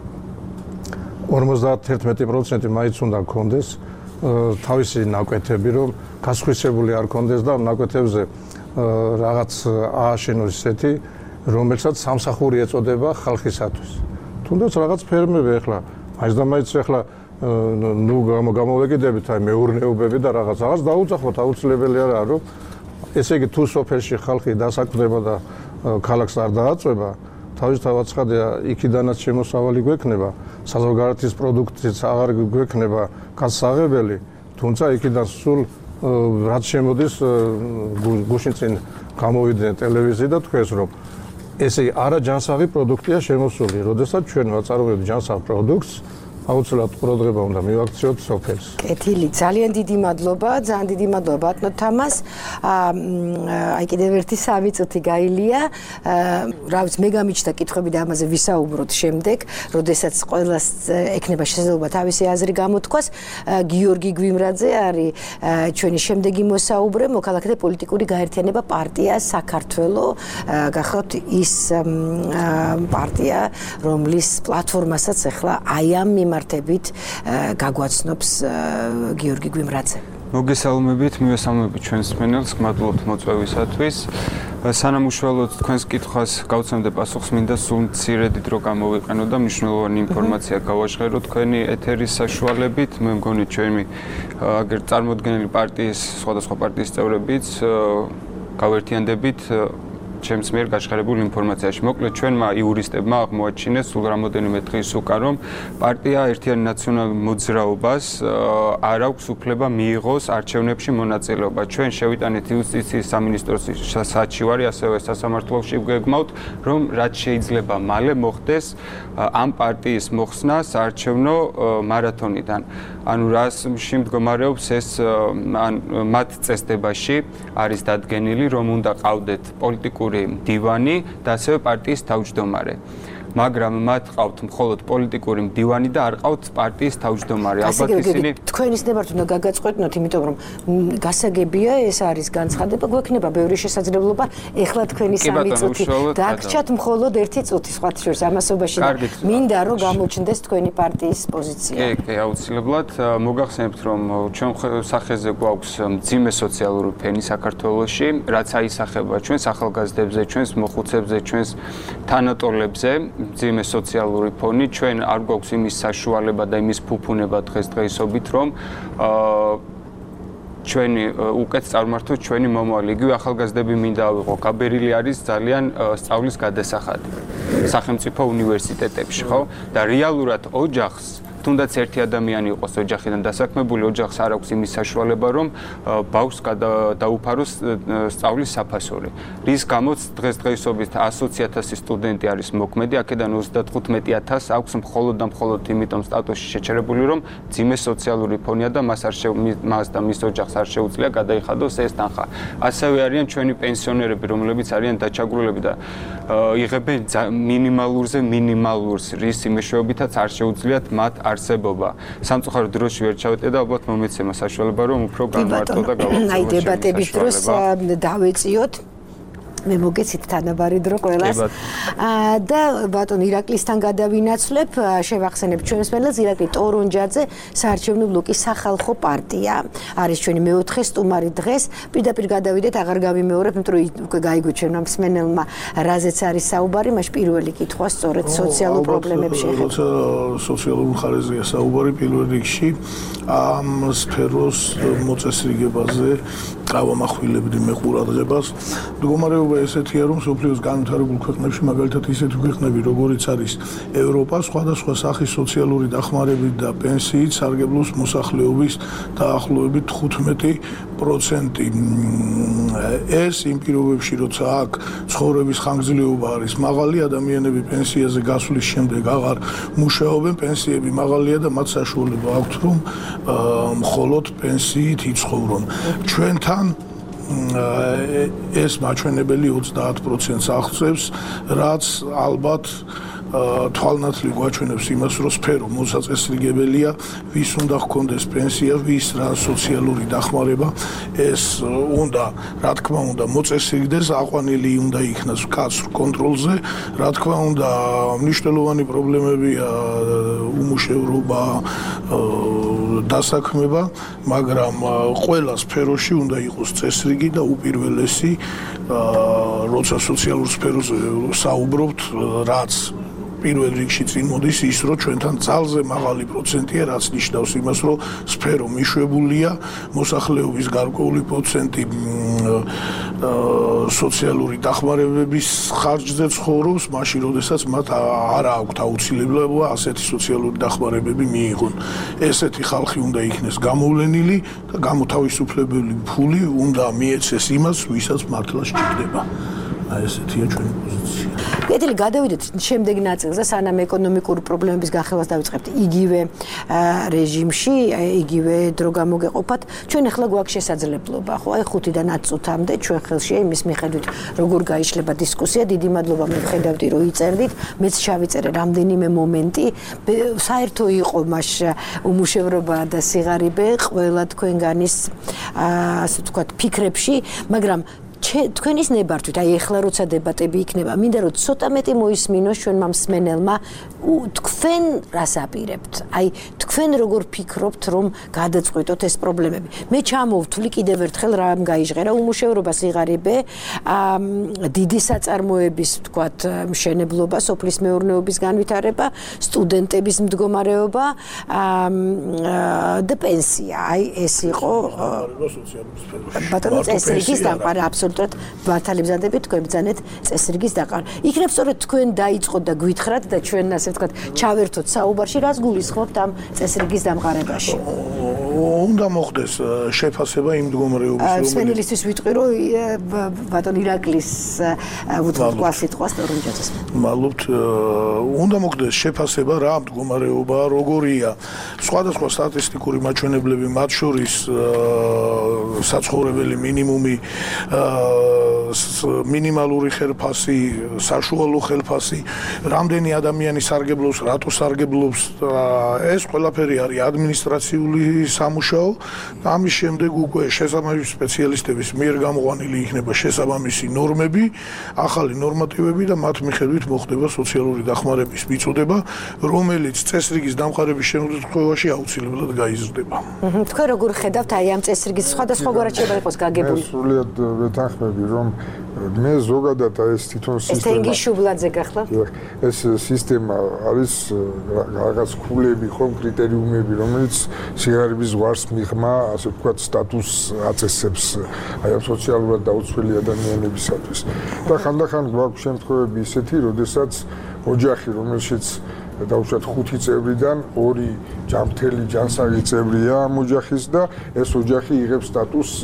ორმოცდაათი პროცენტი მაინც უნდა გქონდეს თავისი ნაკვეთები, რომ გასხვისებული არ გქონდეს და ამ ნაკვეთებზე რაღაც ააშენოს ისეთი რომელსაც სამსახური ეწოდება ხალხისათვის. თუნდაც რაღაც ფერმები ახლა მაინც და მაინც ახლა ნუ გამოვეკიდებით აი მეურნეობები და რაღაც რაღაც დაუძახოთ აუცილებელი არა რომ ესე იგი თუ სოფელში ხალხი დასაკვდება და ქალაქს არ დააწვება თავისთავად ცხადია იქიდანაც შემოსავალი გვექნება საზღვარგარეთის პროდუქტიც აღარ გვექნება გასაღებელი თუმცა იქიდან სულ რაც შემოდის გუშინ წინ გამოვიდნენ ტელევიზიიდან და თქვენს რომ ესე იგი არაჯანსაღი პროდუქტია შემოსული როდესაც ჩვენ ვაწარმოებთ ჯანსაღ პროდუქტს აუცილებლად ყურადღება უნდა მივაქციოთ სოფელს.
კეთილი, ძალიან დიდი მადლობა, ძალიან დიდი მადლობა ბატონო თამას. აი კიდევ ერთი სამი წუთი გაილია. რა ვიცი, მე გამიჩნდა კითხვები და ამაზე ვისაუბროთ შემდეგ, როდესაც ყველას ექნება შესაძლებლობა თავისი აზრი გამოთქვას. გიორგი გვიმრაძე არის ჩვენი შემდეგი მოსაუბრე, მოქალაქეთა პოლიტიკური გაერთიანება პარტია საქართველო. გახავთ ის პარტია, რომლის პლატფორმასაც ახლა აი ამ მართებით გაგვაცნობს გიორგი გვიმრაძე.
მოგესალმებით, მივესალმებით ჩვენს მსმენელს, გმადლობთ მოწვევისათვის. სანამ უშუალოდ თქვენს კითხვას გავცემდე პასუხს, მინდა სულ მცირედი დრო გამოვიყენო და მნიშვნელოვანი ინფორმაცია გავაჟღერო თქვენი ეთერის საშუალებით. მე მგონი ჩვენი აგერ წარმოდგენილი პარტიის, სხვადასხვა პარტიის წევრებიც გავერთიანდებით ჩემს მიერ გაჟღერებულ ინფორმაციაში. მოკლედ ჩვენმა იურისტებმა აღმოაჩინეს სულ რამოდენიმე დღის უკან რომ პარტია ერთიანი ნაციონალური მოძრაობას არ აქვს უფლება მიიღოს არჩევნებში მონაწილეობა. ჩვენ შევიტანეთ იუსტიციის სამინისტროს საჩივარი, ასევე სასამართლოში ვგეგმავთ, რომ რაც შეიძლება მალე მოხდეს ამ პარტიის მოხსნა საარჩევნო მარათონიდან. ანუ რასში მდგომარეობს ეს მათ წესდებაში არის დადგენილი, რომ უნდა ყავდეთ პოლიტიკური მდივანი და ასევე პარტიის თავმჯდომარე. მაგრამ მათ ყავთ მხოლოდ პოლიტიკური მდივანი და არ ყავთ პარტიის თავმჯდომარე.
ალბათ ისინი თქვენის ნებართ უნდა გაგაწყვეტნოთ, იმიტომ რომ გასაგებია ეს არის განცხადება, გვექნება ბევრი შესაძლებლობა. ეხლა თქვენი სამი წუთი დაგრჩათ მხოლოდ ერთი წუთი სხვა შორის ამასობაში და მინდა რომ გამოჩნდეს თქვენი პარტიის პოზიცია.
კი, კი, აუცილებლად მოგახსენებთ, რომ ჩვენ სახეზე გვაქვს მძიმე სოციალური ფენი საქართველოში, რაც აისახება ჩვენს ახალგაზრდებზე, ჩვენს მოხუცებზე, ჩვენს თანატოლებზე. მძიმე სოციალური ფონი, ჩვენ არ გვაქვს იმის საშუალება და იმის ფუფუნება დღესდღეობით, რომ ჩვენი უკეთ წარმართოთ ჩვენი მომავალი. იგივე ახალგაზრდები მინდა ავიღო, გაბერილი არის ძალიან სწავლის გადასახადი სახელმწიფო უნივერსიტეტებში, ხო? და რეალურად ოჯახს თუნდაც ერთი ადამიანი იყოს ოჯახიდან დასაქმებული, ოჯახს არ აქვს იმის საშუალება, რომ ბავშვს დაუფაროს სწავლის საფასური. რის გამოც დღესდღეობით ათი ათასი სტუდენტი არის მოქმედი, აქედან ოცდათხუთმეტი ათასი აქვს მხოლოდ და მხოლოდ იმიტომ სტატუსში შეჩერებული, რომ მძიმე სოციალური ფონია და მას არ მას და მის ოჯახს არ შეუძლია გადაიხადოს ეს თანხა. ასევე არიან ჩვენი პენსიონერები, რომლებიც არიან დაჩაგრულები და იღებენ მინიმალურზე მინიმალურს, რის მეშვეობითაც არ შეუძლიათ მათ არსებობა. სამწუხაროდ დროში ვერ ჩავეტე და ალბათ მომეცემა საშუალება რომ უფრო განმარტო და გავაკეთო.
აი დებატების დროს დავეციოთ მე მოგეცით თანაბარი დრო ყველას. და ბატონ ირაკლისთან გადავინაცვლებ, შევახსენებ ჩვენს მსმენელს, ირაკლი ტორონჯაძე, საარჩევნო ბლოკის სახალხო პარტია. არის ჩვენი მეოთხე სტუმარი დღეს. პირდაპირ გადავიდეთ, აღარ გავიმეორებ, იმიტომ რომ უკვე გაიგო ჩვენმა მსმენელმა, რაზეც არის საუბარი, მაშ პირველი კითხვა სწორედ სოციალურ პრობლემებს შეეხება.
როცა სოციალურ მხარეზეა საუბარი პირველ რიგში, ამ სფეროს მოწესრიგებაზე გავამახვილებდი მე ყურადღებას. მდგომარეობა ესეთია, რომ სოფლიოს განვითარებულ ქვეყნებში, მაგალითად ისეთი ქვეყნები, როგორიც არის ევროპა, სხვადასხვა სახის სოციალური დახმარებით და პენსიით სარგებლობს მოსახლეობის დაახლოებით თხუთმეტი პროცენტი. ეს იმ პირობებში, როცა აქ ცხოვრების ხანგრძლივობა არის მაღალი, ადამიანები პენსიაზე გასვლის შემდეგ აღარ მუშაობენ, პენსიები მაღალია და მათ საშუალება აქვთ, რომ მხოლოდ პენსიით იცხოვრონ. ჩვენთან ეს მაჩვენებელი ოცდაათ პროცენტს აღწევს, რაც ალბათ თვალნათლივ გვაჩვენებს იმას, რომ სფერო მოსაწესრიგებელია, ვის უნდა ჰქონდეს პენსია, ვის რა სოციალური დახმარება, ეს უნდა, რა თქმა უნდა, მოწესრიგდეს, აყვანილი უნდა იქნას მკაცრ კონტროლზე, რა თქმა უნდა, მნიშვნელოვანი პრობლემებია უმუშევრობა, დასაქმება, მაგრამ ყველა სფეროში უნდა იყოს წესრიგი და უპირველესი, როცა სოციალურ სფეროზე საუბრობთ, რაც პირველ რიგში წინ მოდის ის, რომ ჩვენთან ძალზე მაღალი პროცენტია, რაც ნიშნავს იმას, რომ სფერო მიშვებულია, მოსახლეობის გარკვეული პროცენტი სოციალური დახმარებების ხარჯზე ცხოვრობს, მაშინ, როდესაც მათ არ აქვთ აუცილებლობა ასეთი სოციალური დახმარებები მიიღონ. ესეთი ხალხი უნდა იქნეს გამოვლენილი და გამოთავისუფლებელი ფული უნდა მიეცეს იმას, ვისაც მართლა სჭირდება. აი ესეთია ჩვენი პოზიცია.
კეთილი, გადავიდეთ შემდეგ ნაწილზე, სანამ ეკონომიკური პრობლემების განხილვას დავიწყებთ იგივე რეჟიმში, იგივე დრო გამოგეყოფათ. ჩვენ ახლა გვაქვს შესაძლებლობა, ხო, აი ხუთიდან ათ წუთამდე ჩვენ ხელშია იმის მიხედვით, როგორ გაიშლება დისკუსია. დიდი მადლობა, მე ვხედავდი, რომ იწერდით, მეც ჩავიწერე რამდენიმე მომენტი. საერთო იყო მას უმუშევრობა და სიღარიბე ყველა თქვენგანის ასე ვთქვათ ფიქრებში, მაგრამ თქვენის ნებართვით, აი ეხლა როცა დებატები იქნება, მინდა რომ ცოტა მეტი მოისმინოს ჩვენმა მსმენელმა, თქვენ რას აპირებთ? აი თქვენ როგორ ფიქრობთ, რომ გადაწყვეტოთ ეს პრობლემები? მე ჩამოვთვლი კიდევ ერთხელ რამ გაიჟღერა უმუშევრობა, სიღარიბე, დიდი საწარმოების, ვთქვათ, მშენებლობა, სოფლის მეურნეობის განვითარება, სტუდენტების მდგომარეობა და პენსია. აი ეს იყო ბატონო წესრიგის დამყარა აბსოლუტურად მართალი ბრძანდებით, თქვენ ბრძანეთ წესრიგის დაყარა. იქნებ სწორედ თქვენ დაიწყოთ და გვითხრათ და ჩვენ ასე ვთქვათ, ჩავერთოთ საუბარში, რას გულისხმობთ ამ წესრიგის დამყარებაში.
უნდა მოხდეს შეფასება იმ მდგომარეობის,
რომელიც სპეციალისტის ვიტყვი, რომ ბატონ ირაკლის უთხრა სიტყვას თორონჯაძეს.
მადლობთ. უნდა მოხდეს შეფასება რა მდგომარეობა, როგორია. სხვადასხვა სტატისტიკური მაჩვენებლები, მათ შორის საცხოვრებელი მინიმუმი, მინიმალური ხელფასი, საშუალო ხელფასი, რამდენი ადამიანი სარგებლობს, რატო სარგებლობს, ეს ყველაფერი არის ადმინისტრაციული სამუშაო. ამის შემდეგ უკვე შესაბამისი სპეციალისტების მიერ გამოყვანილი იქნება შესაბამისი ნორმები, ახალი ნორმატივები და მათ მიხედვით მოხდება სოციალური დახმარების მიწოდება, რომელიც წესრიგის დამყარების შემთხვევაში აუცილებლად გაიზრდება.
თქვენ როგორ ხედავთ აი ამ წესრიგის სხვადასხვაგვარად შეიძლება იყოს გაგებული?
სრულიად ვეთანხმები, რომ მე ზოგადად ეს თვითონ სისტემა
ეს თენგი შუბლაძე გახლავთ?
ეს სისტემა არის რაღაც ქულები, ხომ კრიტერიუმები, რომელიც სიღარიბის ზღვარს მიღმა, ასე ვთქვათ, სტატუსს აწესებს აი ამ სოციალურად დაუცველი ადამიანებისათვის. და ხანდახან გვაქვს შემთხვევები ისეთი, როდესაც ოჯახი, რომელშიც დაუშვათ ხუთი წევრიდან ორი ჯანმრთელი ჯანსაღი წევრია ამ ოჯახის და ეს ოჯახი იღებს სტატუსს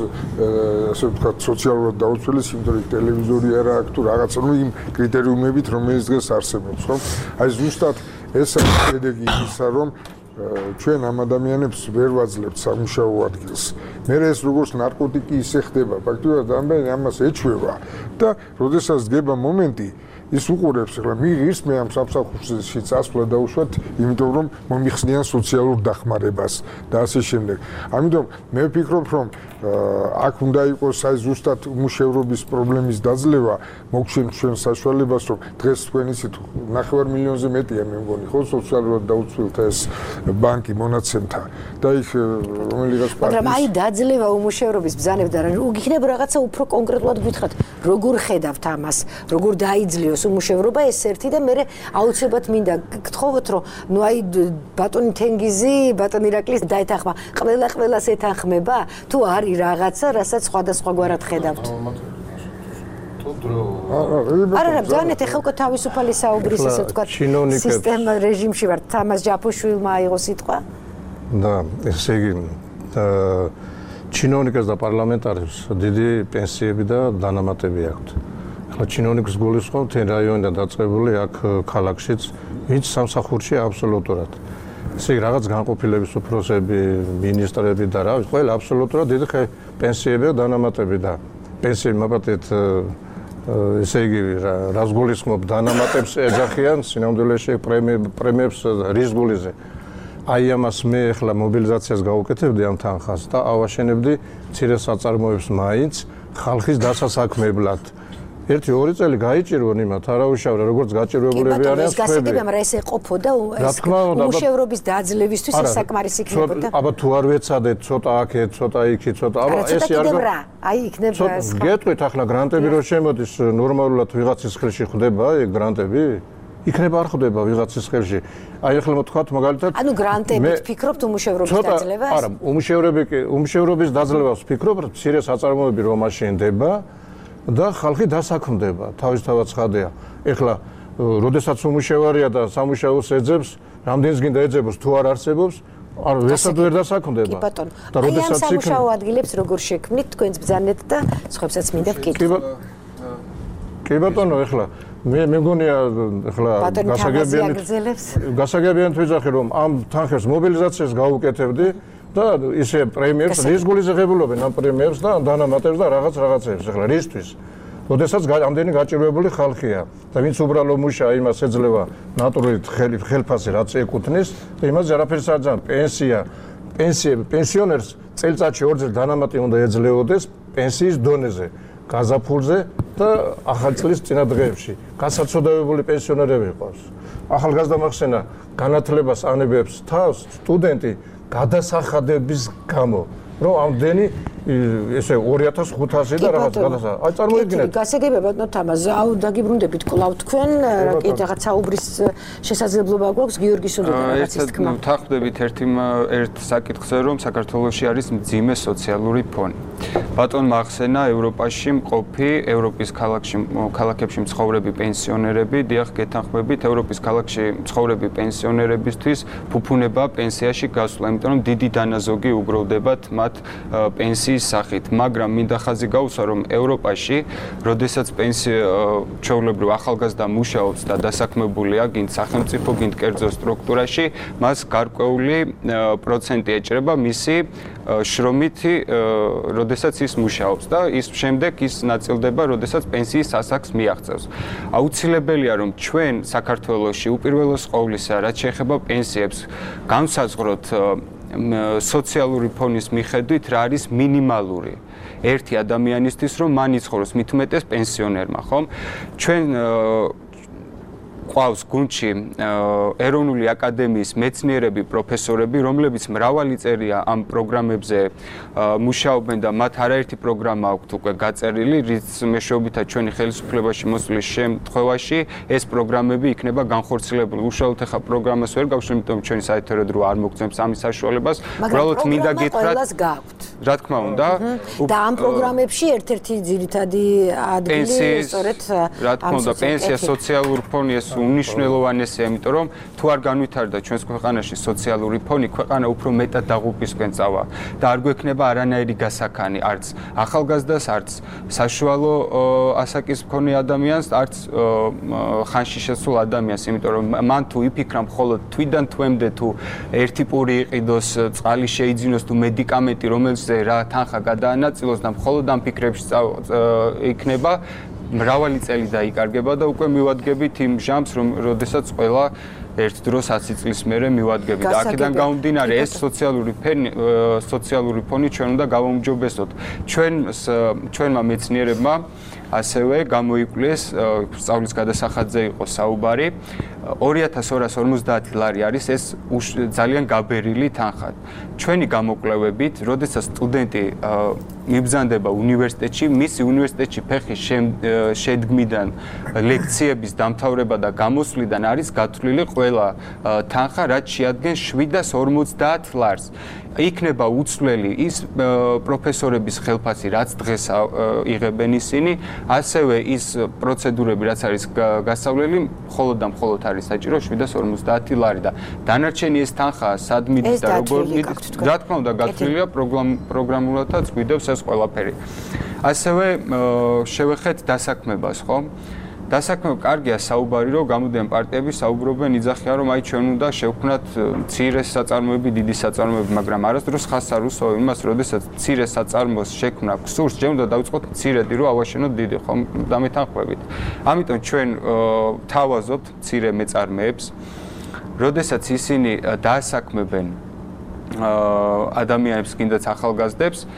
ასე ვთქვათ სოციალურად დაუცველის, იმიტომ რომ ტელევიზორი არა აქვს თუ რაღაცა, ну იმ კრიტერიუმებით, რომელიც დღეს არსებობს, ხო? აი ზუსტად ეს არის შედეგი იმისა, რომ ჩვენ ამ ადამიანებს ვერ ვაძლევთ სამუშაო ადგილს. მე ეს როგორც ნარკოტიკი ისე ხდება, ფაქტობრივად ამბენ ამას ეჩვევა და როდესაც დგება მომენტი ის უყურებს, ახლა მიიღის მე ამ სამსახურში წასვლა დაუშვათ, იმიტომ რომ მომიხსნიან სოციალურ დახმარებას და ასე შემდეგ. ამიტომ მე ვფიქრობ, რომ აქ უნდა იყოს აი ზუსტად უმუშევრობის პრობლემის დაძლევა, მოგჩენთ ჩვენ საშუალებას, რომ დღეს თქვენ ისეთ ნახევარ მილიონზე მეტია მე მგონი, ხო, სოციალურად დაუცველთა ეს ბანკი მონაცემთა და იქ რომელიღაც პარტიის
მაგრამ აი დაძლევა უმუშევრობის ბრძანებდა რა, იქნება რაღაცა უფრო კონკრეტულად გითხრათ, როგორ ხედავთ ამას, როგორ დაიძლიოს უმუშევრობა ეს ერთი და მე აუცილებლად მინდა გთხოვოთ, რომ ნუ აი ბატონი თენგიზი, ბატონი ირაკლის დაეთანხმა, ყველა ყველას ეთანხმება, თუ არის რაღაცა, რასაც სხვადასხვაგვარად ხედავთ. არა, არა, ბრძანეთ, ეხლა უკვე თავისუფალი საუბრის, ესე ვთქვათ, სისტემა რეჟიმში ვართ, თამაზ ჯაფოშვილმა აიღო სიტყვა.
და ესე იგი ჩინოვნიკებს და პარლამენტარებს დიდი პენსიები და დანამატები აქვთ. ახლა ჩინოვნიკს გულისხმობ თენ რაიონიდან დაწყებული აქ ქალაქშიც, ვინც სამსახურში აბსოლუტურად. ესე იგი რაღაც განყოფილების უფროსები, მინისტრები და რა, ყველა აბსოლუტურად დიდი პენსიები და დანამატები და პენსიები მაპატეთ ესე იგი რას გულისხმობ დანამატებს ეძახიან სინამდვილეში პრემიებს რის გულიზე. აი ამას მე ახლა მობილიზაციას გავუკეთებდი ამ თანხას და ავაშენებდი მცირე საწარმოებს მაინც ხალხის დასასაქმებლად. ერთი ორი წელი გაიჭირვონ იმათ, არავისშავ როგორც გაჭირვებულები არიან
ეს გასაგებია, მაგრამ ეს ეყოფოდა ეს უმუშევრობის დაძლევისთვის ეს საკმარისი იქნებოდა.
აბა თუ არ ვეცადეთ, ცოტა აქეთ, ცოტა იქით, ცოტა, აბა ეს არ
აი იქნება ეს.
გეტყვით ახლა გრანტები რო შემოდის ნორმალურად ვიღაცის ხელში ხდება ეგ გრანტები? იქნება არ ხდება ვიღაცის ხელში. აი ახლა მოთქვათ მაგალითად
ანუ გრანტებით ფიქრობთ უმუშევრობის დაძლევას?
არა, უმუშევრები უმუშევრობის დაძლევას ფიქრობთ, მცირე საწარმოები რომ მაშინ დება და ხალხი დასაქმდება, თავისთავად ცხადია. ეხლა როდესაც უმუშევარია და სამუშაოს ეძებს, რამდენს გინდა ეძებოს თუ არ არსებობს, არ ვესად ვერ დასაქმდება.
კი ბატონო. და როდესაც იქ სამუშაო ადგილებს როგორ შექმნით თქვენს ბრძანეთ და სხვებსაც მინდა ვკითხო.
კი ბატონო, ეხლა მე მეგონია ეხლა გასაგებიანით გასაგებიანით ვიძახი რომ ამ თანხებს მობილიზაციას გავუკეთებდი და ისე პრემიებს რის გულის ღებულობენ ამ პრემიებს და დანამატებს და რაღაც რაღაცებს ეხლა რისთვის როდესაც ამდენი გაჭირვებული ხალხია და ვინც უბრალო მუშა იმას ეძლევა ნატურით ხელფასი რაც ეკუთვნის და იმას არაფერს არ ძან პენსია პენსია პენსიონერს წელიწადში ორ ძერ დანამატი უნდა ეძლეოდეს პენსიის დონეზე გაზაფხულზე და ახალ წლის წინა დღეებში გასაცოდავებული პენსიონერები ყავს. ახალგაზრდა მახსენა განათლებას ანებებს თავს სტუდენტი გადასახადების გამო, რომ ამდენი ესე ორი ათას ხუთასი და რაღაც გადასა. აი წარმოიდგინეთ.
გასაგებია ბატონო თამაზ, აუ დაგიბრუნდებით კვლავ თქვენ, კიდე რაღაც საუბრის შესაძლებლობა გვაქვს გიორგის უნდა რაღაცის თქმა.
ერთად ვთანხმდებით ერთი ერთ საკითხზე, რომ საქართველოში არის მძიმე სოციალური ფონი. ბატონმა ახსენა ევროპაში მყოფი ევროპის ქალაქში ქალაქებში მცხოვრები პენსიონერები, დიახ გეთანხმებით, ევროპის ქალაქში მცხოვრები პენსიონერებისთვის ფუფუნება პენსიაში გასვლა, იმიტომ რომ დიდი დანაზოგი უგროვდებათ მათ პენსიის სახით, მაგრამ მინდა ხაზი გაუსვა, რომ ევროპაში, როდესაც პენსია ჩვეულებრივ ახალგაზრდა მუშაობს და დასაქმებულია გინდ სახელმწიფო, გინდ კერძო სტრუქტურაში, მას გარკვეული პროცენტი ეჭრება მისი შრომითი, როდესაც ის მუშაობს და ის შემდეგ ის ნაწილდება, როდესაც პენსიის ასაკს მიაღწევს. აუცილებელია, რომ ჩვენ საქართველოში უპირველეს ყოვლისა, რაც შეეხება პენსიებს, განსაზღვროთ სოციალური ფონის მიხედვით რა არის მინიმალური ერთი ადამიანისთვის, რომ მან იცხოვროს მით უმეტეს პენსიონერმა, ხომ? ჩვენ ყავს გუნდში ეროვნული აკადემიის მეცნიერები, პროფესორები, რომლებიც მრავალი წერია ამ პროგრამებზე მუშაობენ და მათ არაერთი პროგრამა აქვთ უკვე გაწერილი, რის მეშვეობითაც ჩვენი ხელისუფლებაში მოსვლის შემთხვევაში ეს პროგრამები იქნება განხორციელებული. უშუალოდ ახლა პროგრამას ვერ გავშვი, იმიტომ რომ ჩვენი საერთო დრო არ მოგწევს ამის საშუალებას.
უბრალოდ მინდა გითხრათ,
რა თქმა უნდა,
და ამ პროგრამებში ერთ-ერთი ძირითადი ადგილი სწორედ
რა თქმა უნდა, პენსია, სოციალური ფონი ეს უნიშნელოვანესია, იმიტომ რომ თუ არ განვითარდა ჩვენს ქვეყანაში სოციალური ფონი, ქვეყანა უფრო მეტად დაღუპვისკენ წავა და არ გვექნება არანაირი გასაქანი, არც ახალგაზრდას, არც საშუალო ასაკის მქონე ადამიანს, არც ხანში შესულ ადამიანს, იმიტომ რომ მან თუ იფიქრა მხოლოდ თვიდან თვემდე თუ ერთი პური იყიდოს, წყალი შეიძინოს თუ მედიკამენტი, რომელზე რა თანხა გადაანაწილოს და მხოლოდ ამ ფიქრებში იქნება მრავალი წელი დაიკარგება და უკვე მივადგებით იმ ჟამს, რომ როდესაც ყველა ერთ დროს ათი წლის მერე მივადგებით. აქედან გამომდინარე ეს სოციალური ფონი, სოციალური ფონი ჩვენ უნდა გავაუმჯობესოთ. ჩვენ ჩვენმა მეცნიერებმა ასევე გამოიკვლეს, სწავლის გადასახადზე იყო საუბარი, ორი ათას ორას ორმოცდაათი ლარი არის ეს ძალიან გაბერილი თანხა. ჩვენი გამოკვლევებით, როდესაც სტუდენტი მიბრძანდება უნივერსიტეტში, მისი უნივერსიტეტში ფეხის შედგმიდან, ლექციების დამთავრება და გამოსვლიდან არის გათვლილი ყველა თანხა, რაც შეადგენს შვიდას ორმოცდაათ ლარს. იქნება უცვლელი ის პროფესორების ხელფასი, რაც დღეს იღებენ ისინი, ასევე ის პროცედურები, რაც არის გასავლელი, მხოლოდ და მხოლოდ არის საჭირო შვიდას ორმოცდაათი ლარი და დანარჩენი ეს თანხა სად მიდის და როგორ მიდის, რა თქმა უნდა, გათვლილია პროგრამულადაც გვიდევს ეს ყველაფერი. ასევე შევეხეთ დასაქმებას, ხო? დასაქმება კარგია საუბარი, რომ გამოდიან პარტიები საუბრობენ, იძახიან, რომ აი ჩვენ უნდა შევქმნათ მცირე საწარმოები, დიდი საწარმოები, მაგრამ არასდროს ხაზს არ უსვამენ იმას, როდესაც მცირე საწარმოს შექმნა გსურს, ჯერ უნდა დავიწყოთ მცირედი, რომ ავაშენოთ დიდი, ხომ? დამეთანხმებით. ამიტომ ჩვენ თავაზობთ მცირე მეწარმეებს, როდესაც ისინი დაასაქმებენ ადამიანებს, კიდაც ახალგაზრდებს,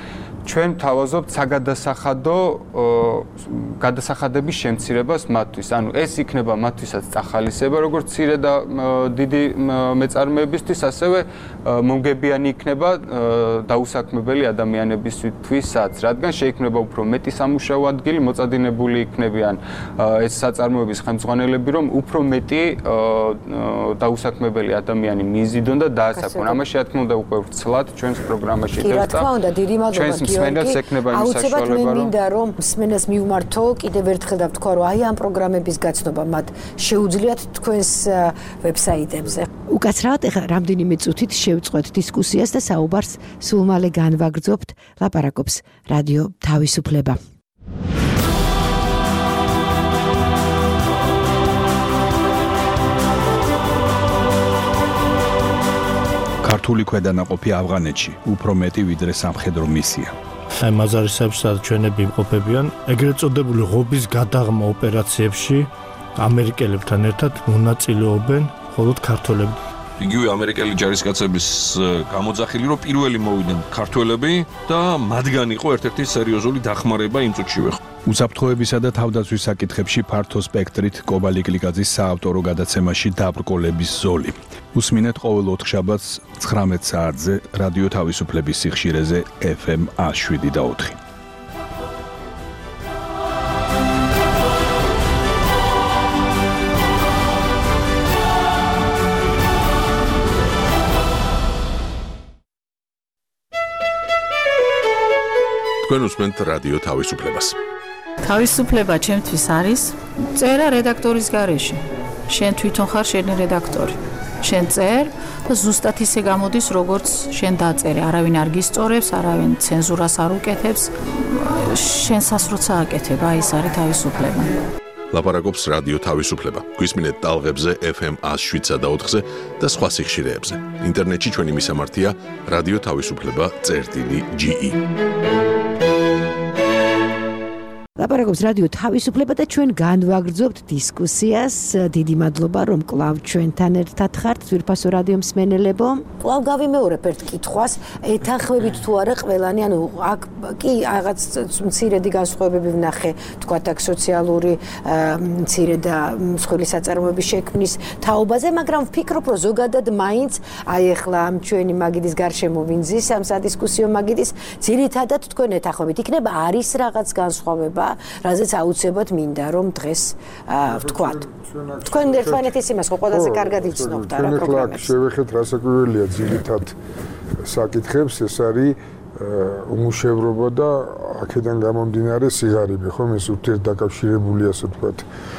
ჩვენ თავაზობთ საგადასახადო გადასახადების შემცირებას მათთვის. ანუ ეს იქნება მათთვისაც წახალისება, როგორც მცირე და დიდი მეწარმეებისთვის, ასევე მომგებიანი იქნება დაუსაქმებელი ადამიანებისთვისაც, რადგან შეიქმნება უფრო მეტი სამუშაო ადგილი, მოწადინებული იქნებიან ეს საწარმოების ხელმძღვანელები, რომ უფრო მეტი დაუსაქმებელი ადამიანი მიიზიდონ და დაასაქმონ. ამაში რა თქმა უნდა უკვე ვრცლად ჩვენს პროგრამაში
კი, რა თქმა უნდა, დიდი მადლობა გიორგი. აუცილებლად მე მინდა რომ მსმენელს მივმართო, კიდევ ერთხელ და ვთქვა, რომ აი ამ პროგრამების გაცნობა მათ შეუძლიათ თქვენს ვებსაიტებზე. უკაცრავად ეხლა რამდენიმე წუთით შევწყვეთ დისკუსიას და საუბარს სულ მალე განვაგრძობთ. ლაპარაკობს რადიო თავისუფლება.
ქართული ქვედანაყოფი ავღანეთში უფრო მეტი ვიდრე სამხედრო მისია.
აი მაზარისეებს ჩვენები იმყოფებიან ეგრეთ წოდებული ღობის გადაღმა ოპერაციებში ამერიკელებთან ერთად მონაწილეობენ მხოლოდ ქართველები.
იგივე ამერიკელი ჯარისკაცების გამოძახილი რომ პირველი მოვიდნენ ქართველები და მათგან იყო ერთ-ერთი სერიოზული დახმარება იმ წუთშივე.
უსაფრთხოებისა და თავდაცვის საკითხებში ფართო სპექტრით კობალი გლიკაძის საავტორო გადაცემაში დაბრკოლების ზოლი. უსმინეთ ყოველ ოთხშაბათს ცხრამეტ საათზე რადიო თავისუფლების სიხშირეზე ეფ ემ ას შვიდი და ოთხი.
თქვენ უსმენთ რადიო თავისუფლებას.
თავისუფლება ჩემთვის არის წერა რედაქტორის გარეშე. შენ თვითონ ხარ შენი რედაქტორი. შენ წერ და ზუსტად ისე გამოდის, როგორც შენ დაწერე. არავინ არ გისწორებს, არავინ ცენზურას არ უკეთებს. შენსას როცა აკეთებ, აი ეს არის თავისუფლება.
ლაპარაკობს რადიო თავისუფლება. გვისმინეთ ტალღებზე ეფ ემ ას შვიდსა და ოთხზე და სხვა სიხშირეებზე. ინტერნეტში ჩვენი მისამართია რადიო თავისუფლება წერტილი ჯი ი.
ლაპარაკობს რადიო თავისუფლება და ჩვენ განვაგრძობთ დისკუსიას. დიდი მადლობა რომ კლავ ჩვენთან ერთად ხართ, ძვირფასო რადიო მსმენელებო. კლავ გავიმეორებ ერთ კითხვას, ეთანხმებით თუ არა ყველანი, ანუ აქ კი რაღაც მცირედი განსხვავებები ვნახე, თქვათ აქ სოციალური მცირე და მსხვილი საწარმოების შექმნის თაობაზე, მაგრამ ვფიქრობ, რომ ზოგადად მაინც აი ახლა ამ ჩვენი მაგიდის გარშემო ვინძის, ამ სადისკუსიო მაგიდის ძირითადად თქვენ ეთანხმებით. იქნება არის რაღაც განსხვავება, რაზეც აუცილებლად მინდა რომ დღეს ვთქვათ. თქვენ ერთმანეთის იმას ხო ყველაზე კარგად იცნობთ არა პროგრამებს.
შევეხეთ რასაკვირველია ძირითად საკითხებს, ეს არის უმუშევრობა და აქედან გამომდინარე სიღარიბე, ხომ ეს ურთიერთდაკავშირებული ასე ვთქვათ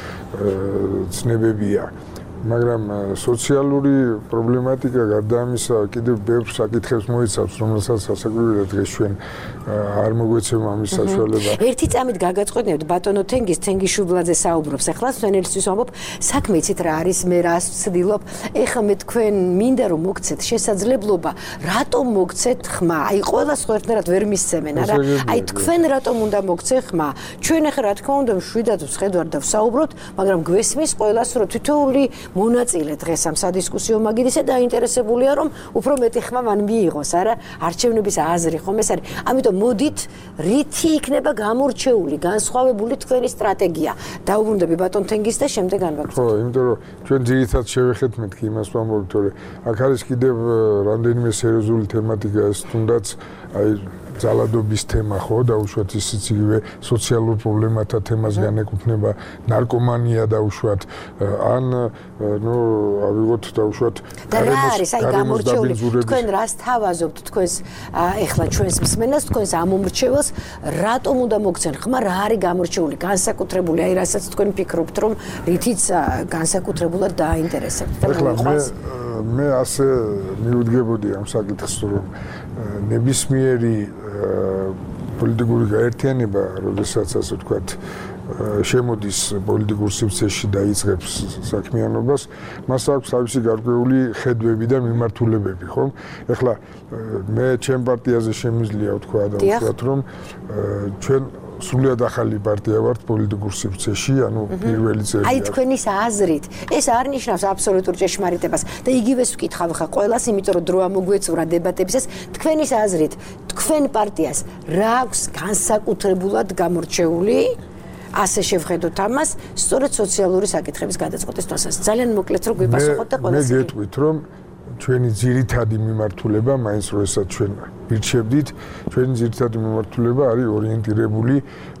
ცნებებია. მაგრამ სოციალური პრობლემატიკა გარდა ამისა კიდევ ბევრ საკითხებს მოიცავს, რომელსაც სასაკვირველია დღეს ჩვენ არ მოგვეცემა ამის საშუალება.
ერთი წამით გაგაწყვეტნებთ ბატონო თენგის თენგიშუბლაძე საუბრობს. ახლა სვენელისთვის ვამბობ, საქმე იცით რა არის, მე რას ვცდილობ. ეხლა მე თქვენ მინდა რომ მოგცეთ შესაძლებლობა, რატომ მოგცეთ ხმა? აი ყველას ხო ერთნაირად ვერ მისცემენ, არა? აი თქვენ რატომ უნდა მოგცეთ ხმა? ჩვენ ახლა რა თქმა უნდა მშვიდად ვხედავთ და ვსაუბრობთ, მაგრამ გვესმის ყველას რომ თითოეული მონაწილე დღეს ამ სადისკუსიო მაგიდისა დაინტერესებულია რომ უფრო მეტი ხმა მან მიიღოს, არა? არჩევნების აზრი ხომ ეს არის. ამიტომ მოდით, რითი იქნება გამორჩეული, განსხვავებული თქვენი სტრატეგია. დაუბრუნდები ბატონ თენგის და შემდეგ განვაგრძობთ.
ხო, იმიტომ რომ ჩვენ ძირითადად შევეხეთ მეთქი იმას ვამბობთ, რომ აქ არის კიდევ რამდენიმე სერიოზული თემატიკა, ეს თუნდაც აი ძალადობის თემა ხო, დაუშვათ ისიც იგივე სოციალურ პრობლემათა თემას განეკუთვნება, ნარკომანია დაუშვათ, ან ნუ ავიღოთ დაუშვათ
და რა არის აი გამორჩეული, თქვენ რას თავაზობთ თქვენს ეხლა ჩვენს მსმენელს, თქვენს ამომრჩეველს, რატომ უნდა მოგცენ ხმა, რა არის გამორჩეული, განსაკუთრებული, აი რასაც თქვენ ფიქრობთ, რომ რითიც განსაკუთრებულად დააინტერესებთ.
ეხლა მე მე ასე მიუდგებოდი ამ საკითხს, რომ ნებისმიერი პოლიტიკური გაერთიანება, როდესაც ასე ვთქვათ, შემოდის პოლიტიკურ სივრცეში და იწყებს საქმიანობას, მას აქვს თავისი გარკვეული ხედვები და მიმართულებები, ხომ? ეხლა მე ჩემ პარტიაზე შემიძლია ვთქვა და ვთქვათ, რომ ჩვენ სრულიად ახალი პარტია ვართ პოლიტიკურ სივრცეში, ანუ პირველი წელი.
აი თქვენის აზრით, ეს არ ნიშნავს აბსოლუტურ ჭეშმარიტებას და იგივეს ვკითხავ ხა ყველას, იმიტომ რომ დრო ამოგვეცურა დებატებისას, თქვენის აზრით, თქვენ პარტიას რა აქვს განსაკუთრებულად გამორჩეული? ასე შევხედოთ ამას, სწორედ სოციალური საკითხების გადაწყვეტის თვალსაზრისით. ძალიან მოკლედ რო გვიპასუხოთ და ყველას.
მე გეტყვით, რომ ჩვენი ძირითადი მიმართულება, მაინც როდესაც ჩვენ ვირჩევდით, ჩვენი ძირითადი მიმართულება არის ორიენტირებული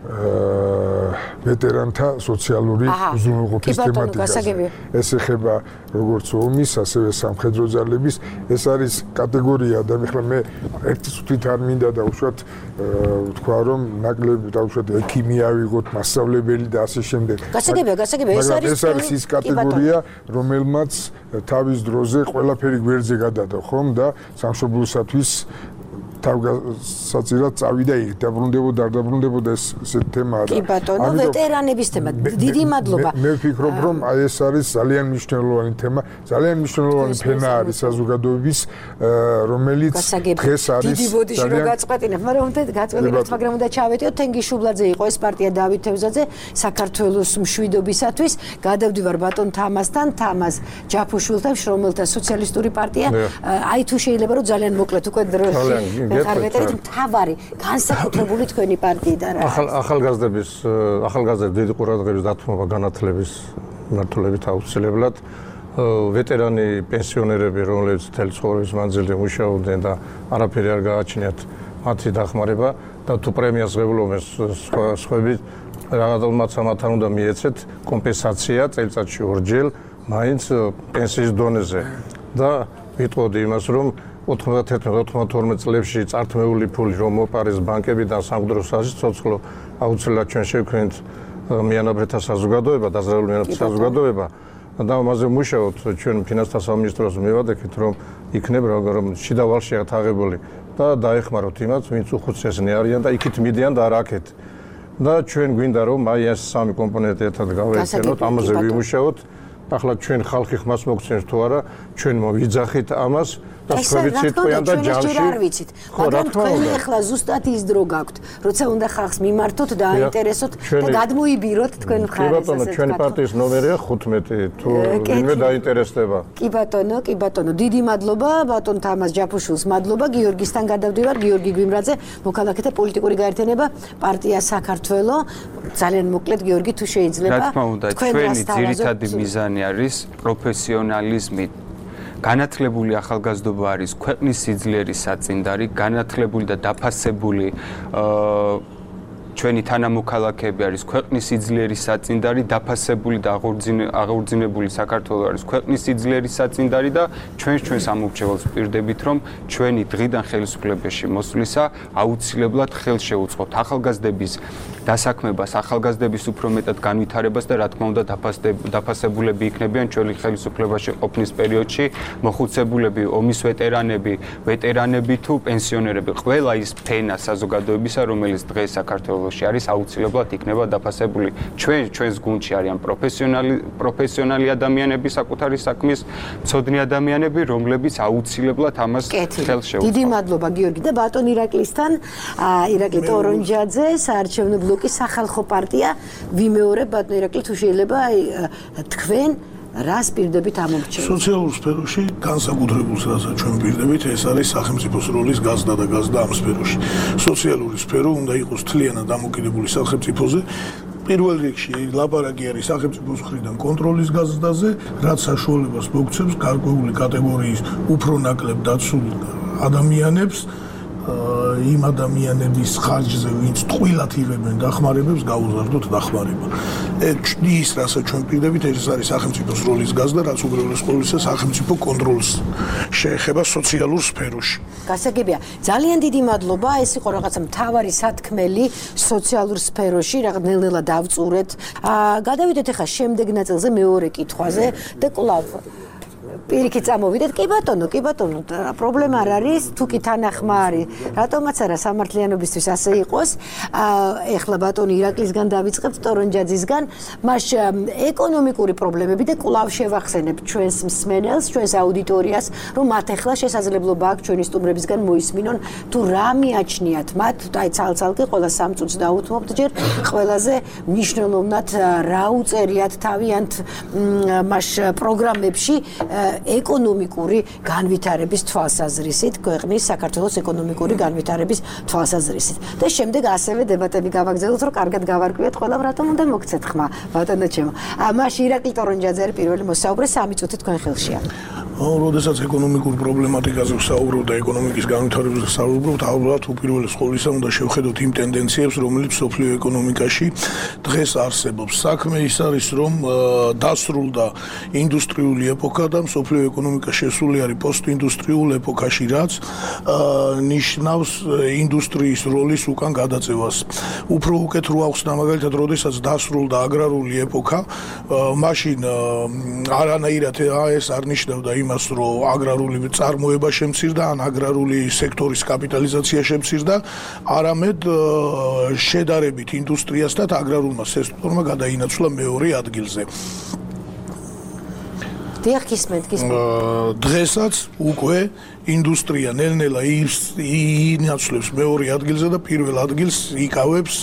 ვეტერანთა სოციალური უზრუნველყოფის თემატიკაზე. ეს ეხება როგორც ომის, ასევე სამხედრო ძალების, ეს არის კატეგორია და მიხლა მე ერთი წუთით არ მინდა დავუშვათ ვთქვა რომ ნაკლები დავუშვათ ექიმი ავიღოთ, მასწავლებელი და ასე შემდეგ.
გასაგებია, გასაგებია, ეს არის
ეს არის ის კატეგორია, რომელმაც თავის დროზე ყველაფერი გვერდზე გადადა, ხომ და სამშობლოსათვის თავგასაწირად წავიდა იქ დაბრუნდებოდა არ დაბრუნდებოდა ეს თემაა
და კი ბატონო ვეტერანების თემა დიდი მადლობა
მე ვფიქრობ რომ აი ეს არის ძალიან მნიშვნელოვანი თემა ძალიან მნიშვნელოვანი ფენა არის საზოგადოების რომელიც დღეს არის
დიდი ბოდიში რომ გაწყვეტინებ მაგრამ უნდა გაწყვეტინოთ მაგრამ უნდა ჩავეტიოთ თენგიშუბლაძე იყო ეს პარტია დავით თევზაძე საქართველოს მშვიდობისათვის გადავდივარ ბატონ თამასთან თამას ჯაფუშვილთან შრომელთა სოციალისტური პარტია აი თუ შეიძლება რომ ძალიან მოკლედ უკვე დრო ხარვეტერით მთავარი განსაკუთრებული თქვენი პარტიიდან რა
ახალ ახალგაზრდების ახალგაზრდების დიდი ყურადღების დათმობა განათლების მართლებით აუცილებლად ვეტერანი პენსიონერები რომლებიც მთელი ცხოვრების მანძილზე მუშაობდნენ და არაფერი არ გააჩნიათ მათი დახმარება და თუ პრემიას ღებულობენ სხვები რაღაცა მათთან უნდა მიეცეთ კომპენსაცია წელიწადში ორჯერ მაინც პენსიის დონეზე და ვიტყოდი იმას რომ ოთხმოცდათერთმეტ ოთხმოცდათორმეტ წლებში წართმეული ფული რომ მოპარეს ბანკებიდან სამკვდრო საცოცხლო აუცილებლად ჩვენ შევქმნით მიანაბრეთა საზოგადოება დაზრებული მიანაბრეთა საზოგადოება და ამაზე მუშაობთ ჩვენ ფინანსთა სამინისტროს მივადექით რომ იქნება რომ შიდა ვალშია თაღებული და დაეხმაროთ იმას ვინც უხუცესნი არიან და იქით მიდიან და არაკეთ და ჩვენ გვინდა რომ აი ეს სამი კომპონენტი ერთად გავეცენოთ ამაზე ვიმუშაოთ ახლა ჩვენ ხალხი ხმას მოგცემს თუ არა ჩვენ მოვიძახით ამას და სხვები ციტყვიან და ჯამში
არ ვიცით მაგრამ თქვენ ახლა ზუსტად ის დრო გაქვთ როცა უნდა ხალხს მიმართოთ და აინტერესოთ და გადმოიბიროთ თქვენ მხარეს
კი ბატონო ჩვენი პარტიის ნომერია ხუთმეტი თუ ვინმე დაინტერესდება
კი ბატონო კი ბატონო დიდი მადლობა ბატონ თამას ჯაფუშვილს მადლობა გიორგისთან გადავდივარ გიორგი გვიმრაძე მოქალაქეთა პოლიტიკური გაერთიანება პარტია საქართველო ძალიან მოკლედ გიორგი თუ შეიძლება
რა თქმა უნდა ჩვენი ძირითადი მიზანი არის პროფესიონალიზმი განათლებული ახალგაზრდობა არის ქვეყნის სიძლიერის საწინდარი, განათლებული და დაფასებული ჩვენი თანამოქალაქეები არის ქვეყნის სიძლიერის საწინდარი, დაფასებული და აღორძინებული საქართველო არის ქვეყნის სიძლიერის საწინდარი და ჩვენ ჩვენს ამორჩეველს ვპირდებით, რომ ჩვენი დღიდან ხელისუფლებაში მოსვლისა აუცილებლად ხელშეუწყობთ ახალგაზრდების დასაქმებას, ახალგაზრდების უფრო მეტად განვითარებას და რა თქმა უნდა დაფასებულები იქნებიან ჩვენი ხელისუფლებაში ყოფნის პერიოდში, მოხუცებულები, ომის ვეტერანები, ვეტერანები თუ პენსიონერები, ყველა ის ფენა საზოგადოებისა, რომელიც დღეს საქართველოში არის აუცილებლად იქნება დაფასებული. ჩვენ ჩვენს გუნდში არიან პროფესიონალი პროფესიონალი ადამიანები, საკუთარი საქმის მცოდნე ადამიანები, რომლებიც აუცილებლად ამას ხელშეუწყობენ.
დიდი მადლობა გიორგი და ბატონ ირაკლისთან, ირაკლი ტორონჯაძე, საარჩევნო ბლოკის სახალხო პარტია, ვიმეორებ ბატონ ირაკლი თუ შეიძლება თქვენ რას პირდებით ამორჩევთ?
სოციალურ სფეროში განსაკუთრებულს რასაც ჩვენ პირდებით, ეს არის სახელმწიფოს როლის გაზრდა და გაზრდა ამ სფეროში. სოციალური სფერო უნდა იყოს მთლიანად დამოკიდებული სახელმწიფოზე. პირველ რიგში ლაპარაკი არის სახელმწიფოს მხრიდან კონტროლის გაზრდაზე, რაც საშუალებას მოგცემს გარკვეული კატეგორიის უფრო ნაკლებ დაცულ ადამიანებს იმ ადამიანების ხარჯზე, ვინც ტყუილად იღებენ დახმარებებს, გაუზარდოთ დახმარება. ის, რასაც ჩვენ პირდებით, ეს არის სახელმწიფოს როლის გაზრდა, რაც უპირველეს ყოვლისა სახელმწიფო კონტროლს შეეხება სოციალურ სფეროში.
გასაგებია, ძალიან დიდი მადლობა, ეს იყო რაღაცა მთავარი სათქმელი სოციალურ სფეროში, რაღაც ნელ-ნელა დავწურეთ. გადავიდეთ ახლა შემდეგ ნაწილზე მეორე კითხვაზე და კვლავ პირიქით წამოვიდეთ. კი ბატონო, კი ბატონო, პრობლემა არ არის, თუ კი თანახმა არის. რატომაც არა სამართლიანობისთვის ასე იყოს. ეხლა ბატონი ირაკლისგან დავიწყებთ, ტორონჯაძისგან, მას ეკონომიკური პრობლემები და კვლავ შევახსენებ ჩვენს მსმენელს, ჩვენს აუდიტორიას, რომ მათ ეხლა შესაძლებლობა აქვს ჩვენი სტუმრებისგან მოისმინონ, თუ რა მიაჩნიათ მათ, აი ცალ-ცალკე ყველა სამ წუთს დაუთმობთ ჯერ, ყველაზე მნიშვნელოვნად რა უწერიათ თავიანთ მას პროგრამებში ეკონომიკური განვითარების თვალსაზრისით, ქვეყნის საქართველოს ეკონომიკური განვითარების თვალსაზრისით. და შემდეგ ასევე დებატები გავაგზავნოთ, რომ კარგად გავარკვიოთ ყველამ რატომ უნდა მოგცეთ ხმა, ბატონო ჩემო. მაშინ ირაკლი ტორონჯაძე არის პირველი მოსაუბრე, სამი წუთი თქვენ ხელშია.
როდესაც ეკონომიკურ პრობლემატიკაზე ვსაუბრობ და ეკონომიკის განვითარებაზე ვსაუბრობ, ალბათ უპირველეს ყოვლისა უნდა შევხედოთ იმ ტენდენციებს, რომელიც მსოფლიო ეკონომიკაში დღეს არსებობს. საქმე ის არის, რომ დასრულდა ინდუსტრიული ეპოქა და მსოფლიო ეკონომიკა შესული არის პოსტინდუსტრიულ ეპოქაში, რაც ნიშნავს ინდუსტრიის როლის უკან გადაწევას. უფრო უკეთ რო ახსნა მაგალითად, როდესაც დასრულდა აგრარული ეპოქა, მაშინ არანაირად ეს არ ნიშნავდა იმას, რომ აგრარული წარმოება შემცირდა, ან აგრარული სექტორის კაპიტალიზაცია შემცირდა, არამედ შედარებით ინდუსტრიასთან აგრარულმა სექტორმა გადაინაცვლა მეორე ადგილზე.
დიახ, გისმენთ, გისმენთ.
დღესაც უკვე ინდუსტრია ნელ-ნელა ინაცვლებს მეორე ადგილზე და პირველ ადგილს იკავებს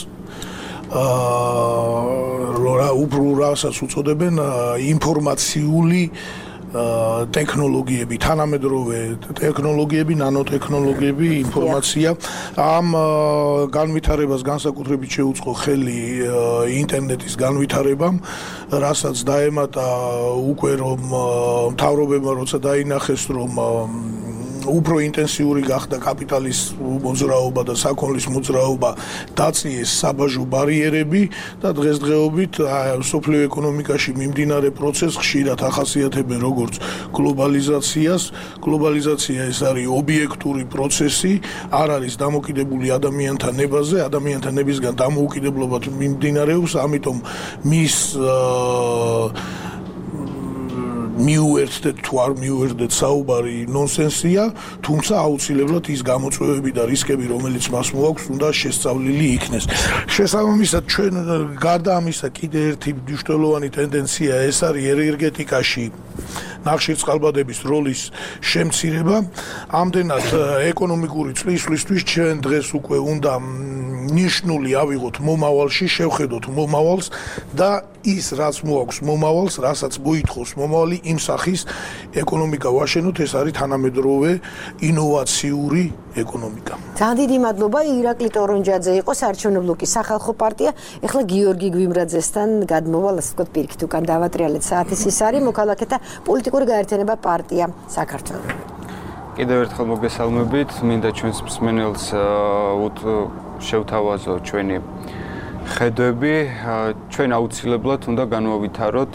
აა უფრო რასაც უწოდებენ ინფორმაციული ტექნოლოგიები, თანამედროვე ტექნოლოგიები, ნანოტექნოლოგიები, ინფორმაცია ამ განვითარებას განსაკუთრებით შეუწყო ხელი ინტერნეტის განვითარებამ, რასაც დაემატა უკვე რომ მთავრობებმა როცა დაინახეს რომ უფრო ინტენსიური გახდა კაპიტალის მოძრაობა და საქონლის მოძრაობა, დაწიეს საბაჟო ბარიერები და დღესდღეობით სოფლიო ეკონომიკაში მიმდინარე პროცესს ხშირად ახასიათებენ როგორც გლობალიზაციას. გლობალიზაცია ეს არის ობიექტური პროცესი, არ არის დამოკიდებული ადამიანთა ნებაზე, ადამიანთა ნებისგან დამოუკიდებლობა მიმდინარეობს, ამიტომ მის მიუერთდეთ თუ არ მიუერთდეთ საუბარი ნონსენსია, თუმცა აუცილებლად ის გამოწვევები და რისკები, რომელიც მას მოაქვს, უნდა შესწავლილი იქნეს. შესაბამისად, ჩვენ გარდა ამისა კიდე ერთი მნიშვნელოვანი ტენდენცია ეს არის ენერგეტიკაში ნახშირწყალბადების როლის შემცირება. ამდენად ეკონომიკური წლისვლისთვის ჩვენ დღეს უკვე უნდა ნიშნული ავიღოთ მომავალში, შევხედოთ მომავალს და ის რაც მოაქვს მომავალს, რასაც მოითხოვს მომავალი იმ სახის ეკონომიკა ვაშენოთ, ეს არის თანამედროვე ინოვაციური ეკონომიკა.
ძალიან დიდი მადლობა. ირაკლი ტორონჯაძე იყო საარჩევნო ბლოკის სახალხო პარტია. ეხლა გიორგი გვიმრაძესთან გადმოვალ, ასე ვთქვათ, პირიქით უკან დავატრიალეთ საათის ის არის მოქალაქეთა პოლიტიკური გაერთიანება პარტია საქართველოს.
კიდევ ერთხელ მოგესალმებით, მინდა ჩვენს მსმენელს შევთავაზო ჩვენი ხედვები. ჩვენ აუცილებლად უნდა განვავითაროთ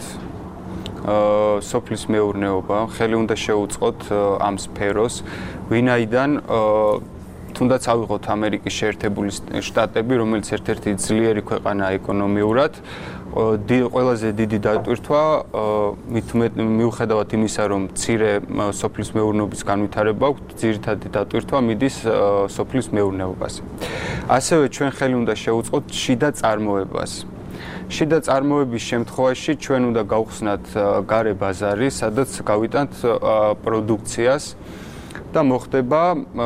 სოფლის მეურნეობა, ხელი უნდა შეუწყოთ ამ სფეროს, ვინაიდან თუნდაც ავიღოთ ამერიკის შეერთებული შტატები, რომელიც ერთ-ერთი ძლიერი ქვეყანაა ეკონომიურად, ყველაზე დიდი დატვირთვა მიუხედავად იმისა, რომ მცირე სოფლის მეურნეობის განვითარება აქვს, ძირითადი დატვირთვა მიდის სოფლის მეურნეობაზე. ასევე ჩვენ ხელი უნდა შევუწყოთ შიდა წარმოებას. შიდა წარმოების შემთხვევაში ჩვენ უნდა გავხსნათ გარე ბაზარი, სადაც გავიტანთ პროდუქციას და მოხდება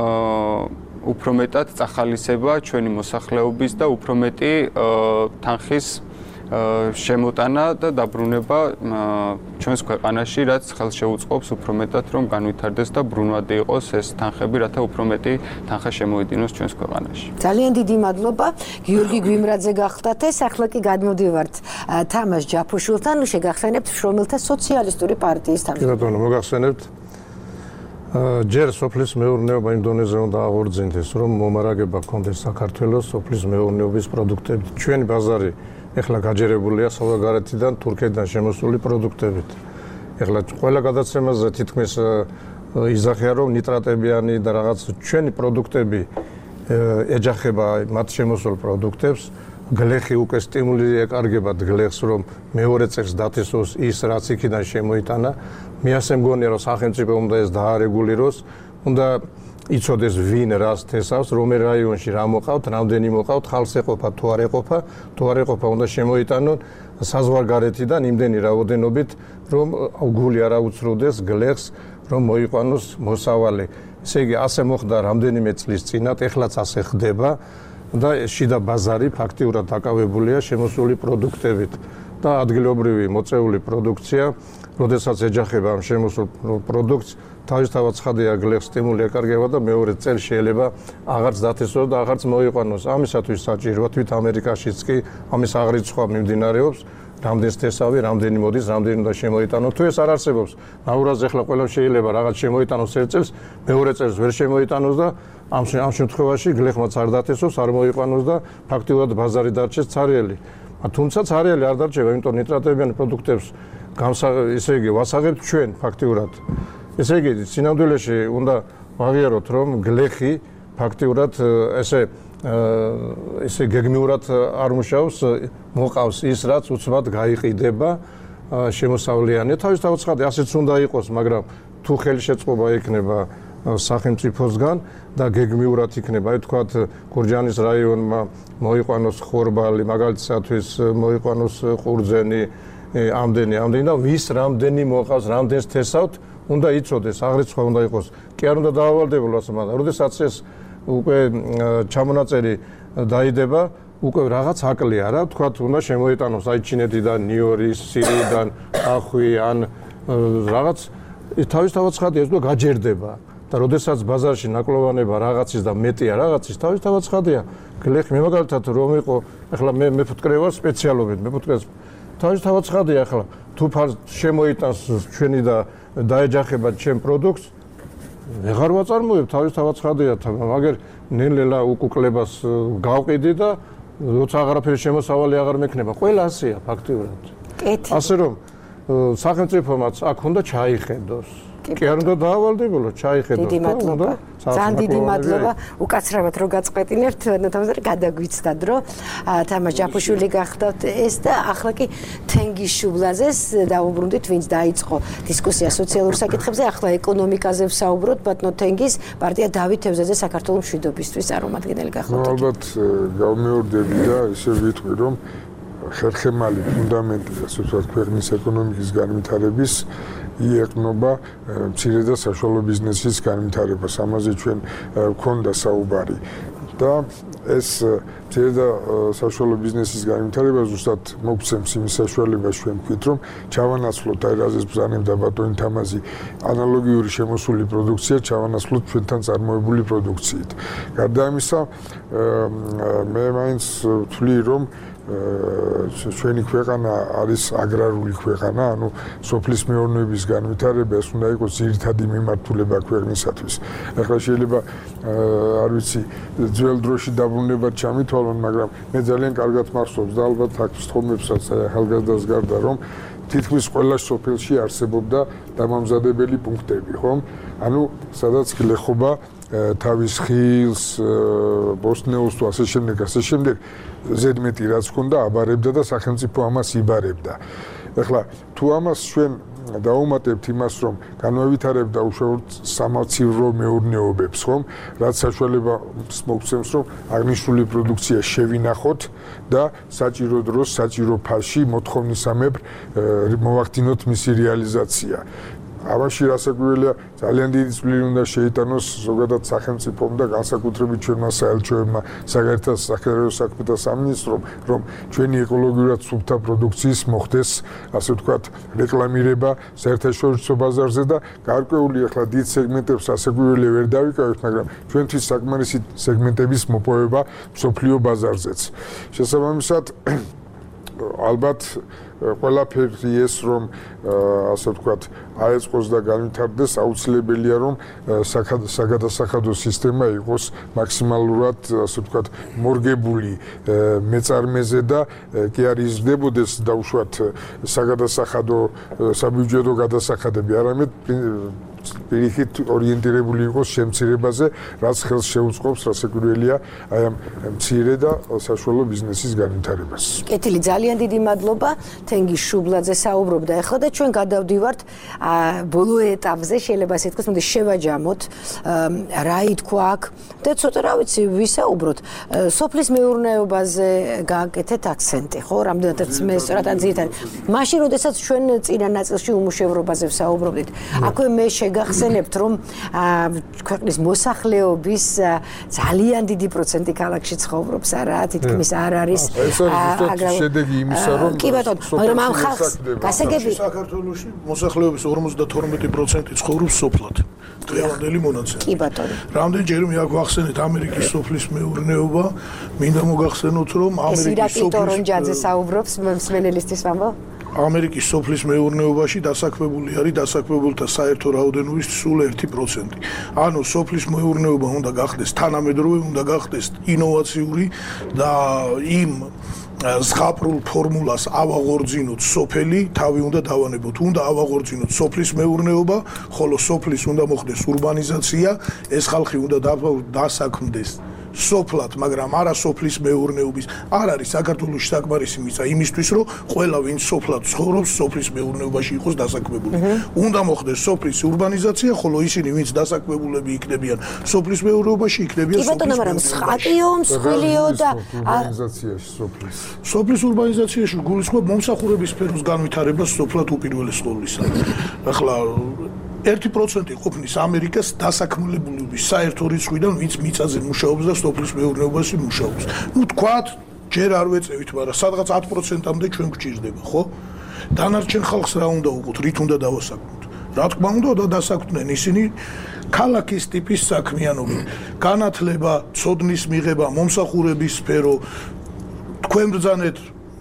უფრო მეტად წახალისება ჩვენი მოსახლეობის და უფრო მეტი თანხის შემოტანა და დაბრუნება ჩვენს ქვეყანაში, რაც ხელს შეუწყობს უფრო მეტად რომ განვითარდეს და ბრუნვადი იყოს ეს თანხები, რათა უფრო მეტი თანხა შემოედინოს ჩვენს ქვეყანაში.
ძალიან დიდი მადლობა. გიორგი გვიმრაძე გახდათ ეს, ახლა კი გადმოდივართ თამაშ ჯაფუშვილთან, შეგახსენებთ შრომელთა სოციალისტური პარტიის
თანხმდელს. კი ბატონო, მოგახსენებთ. ჯერ სოფლის მეურნეობა იმ დონეზე უნდა აღორძინდეს, რომ მომარაგება ჰქონდეს საქართველოს სოფლის მეურნეობის პროდუქტებით. ჩვენი ბაზარი ეხლა გაჯერებულია საზღვარგარეთიდან, თურქეთიდან შემოსული პროდუქტებით. ეხლა ყველა გადაცემაზე თითქმის იზახია, რომ ნიტრატებიანი და რაღაც ჩვენი პროდუქტები ეჯახება მათ შემოსულ პროდუქტებს, გლეხი უკვე სტიმული ეკარგებათ გლეხს, რომ მეორე წელს დათესოს ის, რაც იქიდან შემოიტანა. მე ასე მგონია, რომ სახელმწიფო უნდა ეს დაარეგულიროს, უნდა იცოდეს ვინ რას თესავს, რომელ რაიონში რა მოყავთ, რამდენი მოყავთ, ხალხს ეყოფა თუ არ ეყოფა, თუ არ ეყოფა უნდა შემოიტანონ საზღვარგარეთიდან იმდენი რაოდენობით, რომ გული არ აუცრუდეს გლეხს, რომ მოიყვანოს მოსავალი. ესე იგი, ასე მოხდა რამდენიმე წლის წინათ, ეხლაც ასე ხდება და შიდა ბაზარი ფაქტიურად დაკავებულია შემოსული პროდუქტებით და ადგილობრივი მოწეული პროდუქცია, როდესაც ეჯახება ამ შემოსულ პროდუქტს, თავისთავად ცხადია გლეხს სტიმული ეკარგება და მეორე წელს შეიძლება აღარც დათესოს და აღარც მოიყვანოს. ამისათვის საჭიროა თვით ამერიკაშიც კი ამის აღრიცხვა მიმდინარეობს, რამდენს თესავი, რამდენი მოდის, რამდენი უნდა შემოიტანოს. თუ ეს არ არსებობს, ნაურაზე ახლა ყველამ შეიძლება რაღაც შემოიტანოს ერთ წელს, მეორე წელს ვერ შემოიტანოს და ამ ამ შემთხვევაში გლეხმაც არ დათესოს, არ მოიყვანოს და ფაქტიურად ბაზარი დარჩეს ცარიელი. თუმცა ცარიელი არ დარჩება, იმიტომ ნიტრატებიანი პროდუქტებს გამსა ესე იგი ვასაღებთ ჩვენ ფაქტიურად. ესე იგი, სინამდვილეში უნდა ვაღიაროთ, რომ გლეხი ფაქტიურად ესე ესე გეგმიურად არ მუშაობს, მოყავს ის, რაც უცბად გაიყიდება შემოსავლიანი. თავისთავად ცხადია, ასეც უნდა იყოს, მაგრამ თუ ხელშეწყობა იქნება სახელმწიფოსგან და გეგმიურად იქნება, აი თქვათ, გურჯაანის რაიონმა მოიყვანოს ხორბალი, მაგალითისათვის მოიყვანოს ყურძენი, ამდენი, ამდენი და ვის რამდენი მოყავს, რამდენს თესავთ, უნდა იცოდეს, აღრიცხვა უნდა იყოს. კი არ უნდა დაავალდებულოს, მაგრამ როდესაც ეს უკვე ჩამონაწერი დაიდება, უკვე რაღაც აკლია რა, თქვათ, უნდა შემოიტანოს აი ჩინეთიდან, ნიორის, სირიიდან, ახვი ან რაღაც თავისთავად ცხადია, ეს უკვე გაჯერდება. და როდესაც ბაზარში ნაკლოვანება რაღაცის და მეტია რაღაცის, თავისთავად ცხადია, გლეხი მე მაგალითად რომ იყო, ახლა მე მეფუტკრე ვარ სპეციალობით, მეფუტკრეს თავისთავად ცხადია, ახლა თუ შემოიტანს ჩვენი და დაეჯახება ჩემ პროდუქტს, ვეღარ ვაწარმოებ, თავისთავად ცხადია, მაგერ ნელ-ნელა უკუკლებას გავყიდი და როცა აღარაფერი შემოსავალი აღარ მექნება, ყველა ასეა ფაქტიურად. ასე რომ სახელმწიფომაც აქ უნდა ჩაიხედოს. კი არ უნდა დაავალდებულოს, ჩაიხედოს.
დიდი მადლობა. ძალიან დიდი მადლობა. უკაცრავად რომ გაწყვეტინებთ, თამაზარ გადაგვიცდად, რომ თამაშ ჯაფუშვილი გახდათ ეს და ახლა კი თენგის შუბლაზეს დავუბრუნდით, ვინც დაიწყო დისკუსია სოციალურ საკითხებზე, ახლა ეკონომიკაზე ვსაუბრობთ, ბატონო თენგის პარტია დავით თევზაძე საქართველოს მშვიდობისთვის წარმომადგენელი გახლავთ.
ალბათ გავმეორდები და ისე ვიტყვი, რომ ხერხემალი ფუნდამენტი, ასე ვთქვათ, ქვეყნის ეკონომიკის განვითარების იეყნობა მცირე და საშუალო ბიზნესის განვითარებას. ამაზე ჩვენ გვქონდა საუბარი და ეს მცირე და საშუალო ბიზნესის განვითარება ზუსტად მოგცემს იმის საშუალებას, ჩვენ ვქვით, რომ ჩავანაცვლოთ აი რაზეც ბრძანებდა ბატონი თამაზი, ანალოგიური შემოსული პროდუქცია ჩავანაცვლოთ ჩვენთან წარმოებული პროდუქციით. გარდა ამისა, მე მაინც ვთვლი, რომ ჩვენი ქვეყანა არის აგრარული ქვეყანა, ანუ სოფლის მეურნეობის განვითარება ეს უნდა იყოს ძირითადი მიმართულება ქვეყნისათვის. ახლა შეიძლება არ ვიცი, ძველ დროში დაბრუნებად ჩამითვალონ, მაგრამ მე ძალიან კარგად მახსოვს და ალბათ აქ ვსთხოვმებსაც ახალგაზრდას გარდა, რომ თითქმის ყველა სოფელში არსებობდა დამამზადებელი პუნქტები, ხომ? ანუ სადაც გლეხობა თავის ხილს, ბოსტნეულს თუ ასე შემდეგ, ასე შემდეგ ზედმეტი რაც ჰქონდა, აბარებდა და სახელმწიფო ამას იბარებდა. ეხლა თუ ამას ჩვენ დაუმატებთ იმას, რომ განავითარებდა უშუალოდ სამაცივრო მეურნეობებს, ხომ? რაც საშუალებას მოგცემს, რომ აღნიშნული პროდუქცია შევინახოთ და საჭირო დროს, საჭირო ფასში მოთხოვნისამებრ მოვახდინოთ მისი რეალიზაცია. ამაში რასაკვირველია, ძალიან დიდი წვლილი უნდა შეიტანოს ზოგადად სახელმწიფომ და განსაკუთრებით ჩვენმა საელჩოებმა, საგარეო საქმეთა სამინისტრომ, რომ ჩვენი ეკოლოგიურად სუფთა პროდუქციის მოხდეს, ასე ვთქვათ, რეკლამირება საერთაშორისო ბაზარზე და გარკვეული ახლა დიდ სეგმენტებს რასაკვირველია ვერ დავიკავებთ, მაგრამ ჩვენთვის საკმარისი სეგმენტების მოპოვება მსოფლიო ბაზარზეც. შესაბამისად, ალბათ ყველაფერი ეს რომ ასე ვთქვათ აეწყოს და განვითარდეს, აუცილებელია რომ საგადასახადო სისტემა იყოს მაქსიმალურად ასე ვთქვათ მორგებული მეწარმეზე და კი არ იზრდებოდეს დაუშვათ საგადასახადო საბიუჯეტო გადასახადები, არამედ პირიქით ორიენტირებული იყოს შემცირებაზე, რაც ხელს შეუწყობს, რასაკვირველია, აი ამ მცირე და საშუალო ბიზნესის განვითარებას.
კეთილი, ძალიან დიდი მადლობა. თენგიზ შუბლაძე საუბრობდა ახლა და ჩვენ გადავდივართ ბოლო ეტაპზე, შეიძლება ასე თქვას, მოდი შევაჯამოთ რა ითქვა აქ და ცოტა რა ვიცი, ვისაუბროთ. სოფლის მეურნეობაზე გააკეთეთ აქცენტი, ხო? რამდენადაც მე სწორად ძირითადად. მაშინ, როდესაც ჩვენ წინა ნაწილში უმუშევრობაზე ვსაუბრობდით, აქვე მე გახსენებთ რომ ქვეყნის მოსახლეობის ძალიან დიდი პროცენტი ქალაქში ცხოვრობს, არა, თითქმის არ არის
შედეგი იმისა რომ
კი ბატონო, მაგრამ ამ ხალხს გასაგები
საქართველოში მოსახლეობის ორმოცდათორმეტი პროცენტი ცხოვრობს სოფლად. დღევანდელი მონაცემი.
კი ბატონო.
რამდენჯერ მე აქ ვახსენეთ ამერიკის სოფლის მეურნეობა, მინდა მოგახსენოთ რომ ამერიკის
სოფლის ტორონჯაძე საუბრობს მსმენელისთვის ვამბობ.
ამერიკის სოფლის მეურნეობაში დასაქმებული არის დასაქმებულთა საერთო რაოდენობის სულ ერთი პროცენტი. ანუ სოფლის მეურნეობა უნდა გახდეს თანამედროვე, უნდა გახდეს ინოვაციური და იმ ზღაპრულ ფორმულას ავაღორძინოთ სოფელი, თავი უნდა დავანებოთ. უნდა ავაღორძინოთ სოფლის მეურნეობა, ხოლო სოფლის უნდა მოხდეს ურბანიზაცია, ეს ხალხი უნდა დასაქმდეს სოფლად, მაგრამ არა სოფლის მეურნეობის. არ არის საქართველოში საკმარისი მიწა იმისთვის, რომ ყველა ვინც სოფლად ცხოვრობს, სოფლის მეურნეობაში იყოს დასაქმებული. უნდა მოხდეს სოფლის ურბანიზაცია, ხოლო ისინი ვინც დასაქმებულები იქნებიან სოფლის მეურნეობაში, იქნებიან სოფლის.
კი ბატონო, მაგრამ ხატიო, მსხვილიო და
ურბანიზაციაში სოფლის.
სოფლის ურბანიზაციაში გულისხმობ მომსახურების სფეროს განვითარებას სოფლად უპირველეს ყოვლისა. ახლა ერთი პროცენტი ყოფნის ამერიკას დასაქმებულების საერთო რიცხვიდან, ვინც მიწაზე მუშაობს და სოფლის მეურნეობაში მუშაობს. ნუ თქვათ, ჯერ არ ვეწევით, მაგრამ სადღაც ათი პროცენტამდე ჩვენ გვჭირდება, ხო? დანარჩენ ხალხს რა უნდა უყოთ, რით უნდა დავასაქმოთ? რა თქმა უნდა, და დასაქმდნენ ისინი ქალაქის ტიპის საქმიანობით, განათლება, ცოდნის მიღება, მომსახურების სფერო, თქვენ ბრძანეთ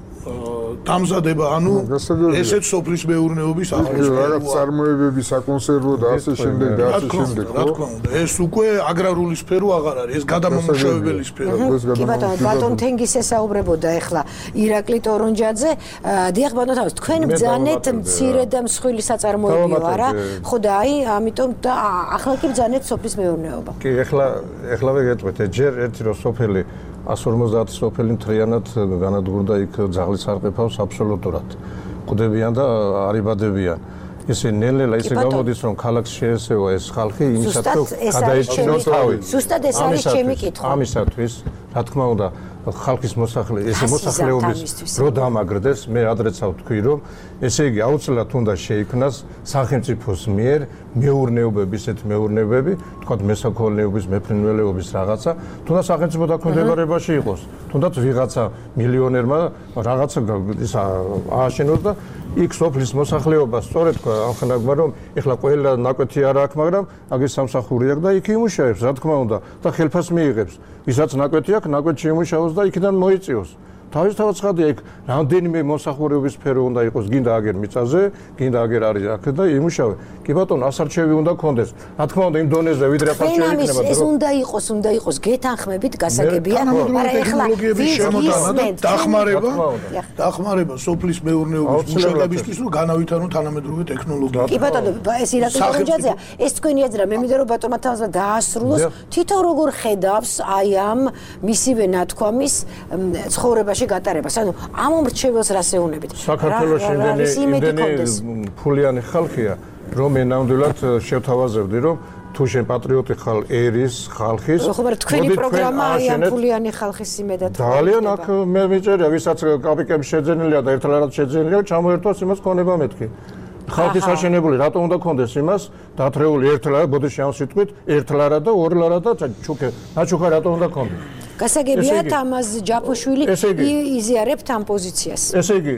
დამზადება, ანუ ესეც სოფლის მეურნეობის
აღწერა. რაღაც წარმოებები, საკონსერვო და ასე შემდეგ და ასე შემდეგ, ხო?
რა თქმა უნდა, ეს უკვე აგრარული სფერო აღარ არის, ეს გადამამუშავებელი სფერო.
კი ბატონო, ბატონ თენგიზ ესაუბრებოდა ახლა ირაკლი ტორონჯაძე. დიახ ბატონო, თავის თქვენ ბრძანეთ მცირე და მსხვილი საწარმოებიო, არა? ხო და აი, ამიტომ და ახლა კი ბრძანეთ სოფლის მეურნეობა.
კი, ახლა ახლავე გეტყვით, ჯერ ერთი რო სოფელი ას ორმოცდაათი სოფელი მთლიანად განადგურდა იქ ძაღლის არყიფავს აბსოლუტურად. ყვდებიან და არიბადებიან. ისე ნელ-ნელა ისე გამოდის რომ ქალაქს შეესევა ეს ხალხი იმისათვის გადაიჭიროს თავი.
ზუსტად ეს არის ჩემი კითხვა.
ამისათვის, რა თქმა უნდა, ხალხის მოსახლე ესე მოსახლეობის რო დამაგრდეს, მე ადრეცა ვთქვი რომ ესე იგი აუცილებლად უნდა შეიქმნას სახელმწიფოს მიერ მეურნეობები, ესეთი მეურნეობები, თქვათ მესაქონლეობის, მეფრინველეობის რაღაცა, თუნდაც სახელმწიფო დაქვემდებარებაში იყოს, თუნდაც ვიღაცა მილიონერმა რაღაცა ის ააშენოს და იქ სოფლის მოსახლეობა სწორედ თქვა ამხანაგმა რომ ეხლა ყველა ნაკვეთი არ აქვს, მაგრამ აგის სამსახური აქვს და იქ იმუშავებს, რა თქმა უნდა, და ხელფას მიიღებს. ვისაც ნაკვეთი აქვს, ნაკვეთში იმუშაოს და იქიდან მოიწიოს. თავისთავად ცხადია იქ რამდენიმე მოსახურების სფერო უნდა იყოს, გინდა აგერ მიწაზე, გინდა აგერ არის აქ და იმუშავე. კი ბატონო, ასარჩევი უნდა კონდეს. რა თქმა უნდა, იმ დონეზე ვიდრე ახლა
შეიქნება. ეს უნდა იყოს, უნდა იყოს გეთანხმებით გასაგებია, მაგრამ ეხლა
შემოტანა და დახმარება, დახმარება სოფლის მეურნეობის მუშაკებისთვის, რომ განავითარონ თანამედროვე ტექნოლოგიები.
კი ბატონო, ეს ირაკლი ტორონჯაძეა, ეს თქვენი აზრია, მე მინდა რომ ბატონმა თავზე დაასრულოს, თვითონ როგორ ხედავს აი ამ მისივე ნათქვამის ცხოვრებაში გატარებას. ანუ ამ მრჩეველს რას ეუბნებით?
საქართველოში იმდენი ფულიანი ხალხია, რომ მე ნამდვილად შევთავაზებდი, რომ თუ შენ პატრიოტი ხარ ერის ხალხის,
ხო, მაგრამ თქვენი პროგრამა აი ამ ფულიანი ხალხის იმედად
ძალიან აქ მე მიწერია, ვისაც კაპიკები შეძენილია და ერთლარად შეძენილია, ჩამოერთვას იმას ქონება მეთქი. ხალხის აშენებული რატომ უნდა კონდეს იმას? დათრეული ერთლარად, ბოდიში ამ სიტყვით, ერთლარად და ორლარად და ჩუქე. ნაჩუქა რატომ უნდა კონდეს?
გასაგებია თამაზ ჯაფოშვილი იზიარებთ ამ პოზიციას.
ესე იგი,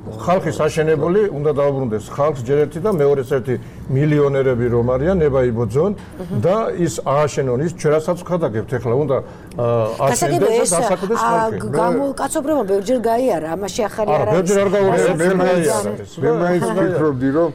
ხალხი საშენებული უნდა დაუბრუნდეს. ხალხს ჯერ ერთი და მეორეც ერთი მილიონერები რომ არიან, ნება იბოძონ და ის ააშენონ ის ჩვენ რასაც ვქადაგებთ ახლა უნდა
ააშენდეს და დასაკვირდეს ხალხი. გამოკაცობრებმა ბევრჯერ გაიარა, ამაში ახალი არ არის.
არა, ბევრჯერ არ გაუარა,
მე მე მაინც ვფიქრობდი რომ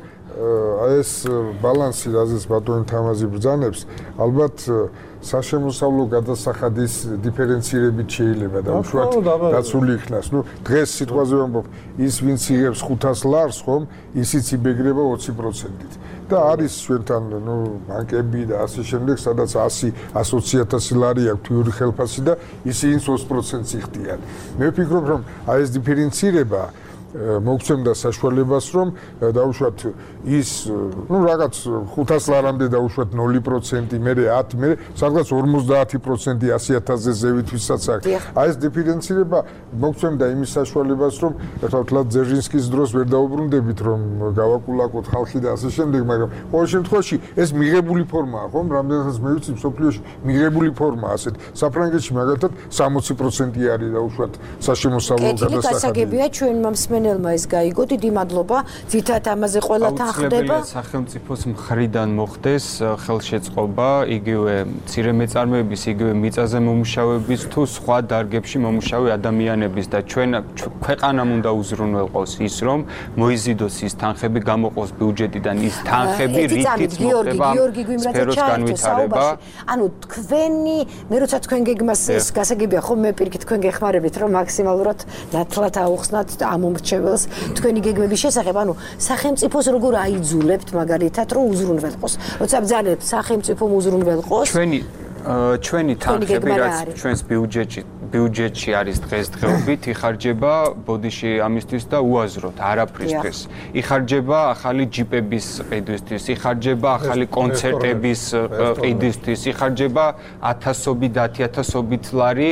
აი ეს ბალანსი რაზეც ბატონი თამაზი ბრძანებს, ალბათ საშემოსავლო გადასახადის დიფერენცირებით შეიძლება და უშუალოდ დაცული იქნას. ნუ დღეს სიტყვაზე ვამბობ, ის ვინც იღებს ხუთას ლარს, ხომ, ისიც იბეგრება ოცი პროცენტით. და არის ჩვენთან, ნუ, ბანკები და ასე შემდეგ, სადაც ასი ოცი ათასი ლარი აქვს თვიური ხელფასი და ისინი ოცი პროცენტს იხდიან. მე ვფიქრობ, რომ აი ეს დიფერენცირება მოგცემდა საშუალებას რომ დაუშვათ ის ნუ რაღაც ხუთას ლარამდე დაუშვათ ნული პროცენტი, მერე ათი, მერე სადღაც ორმოცდაათი პროცენტი ასი ათასზე ზევით ვისაც აქვს. აი ეს დიფერენცირება მოგცემდა იმის საშუალებას რომ ახლა თლად ძერჟინსკის დროს ვერ დაუბრუნდებით რომ გავაკულაკოთ ხალხი და ასე შემდეგ, მაგრამ ყოველ შემთხვევაში ეს მიღებული ფორმაა, ხომ? რამდენადაც მე ვიცი მსოფლიოში მიღებული ფორმაა ასეთ. საფრანგეთში მაგალითად სამოცი პროცენტი არის დაუშვათ საშემოსავლო გადასახადი.
გასაგებია ჩვენმა მსმენელმა ეს გაიგო, დიდი მადლობა. ძირითადად ამაზე ყველა თან ხდება.
სახელმწიფოს მხრიდან მოხდეს ხელშეწყობა იგივე მცირე მეწარმეების, იგივე მიწაზე მომუშავეების თუ სხვა დარგებში მომუშავე ადამიანების და ჩვენ ქვეყანამ უნდა უზრუნველყოს ის რომ მოიზიდოს ის თანხები, გამოყოს ბიუჯეტიდან ის თანხები, რითიც მოხდება სფეროს განვითარება.
ანუ თქვენი, მე როცა თქვენ გეგმას ეს გასაგებია, ხო მე პირიქით თქვენ გეხმარებით რომ მაქსიმალურად ნათლად აუხსნათ ამ მომრჩეველს თქვენი გეგმების შესახებ, ანუ სახელმწიფოს როგორ აიძულებთ მაგალითად რომ უზრუნველყოს. როცა ბრძანებთ სახელმწიფომ უზრუნველყოს.
ჩვენი ჩვენი თანხები რაც ჩვენს ბიუჯეტში ბიუჯეტში არის დღესდღეობით იხარჯება ბოდიში ამისთვის და უაზროდ არაფრისთვის. იხარჯება ახალი ჯიპების ყიდვისთვის, იხარჯება ახალი კონცერტების ყიდვისთვის, იხარჯება ათასობით, ათიათასობით ლარი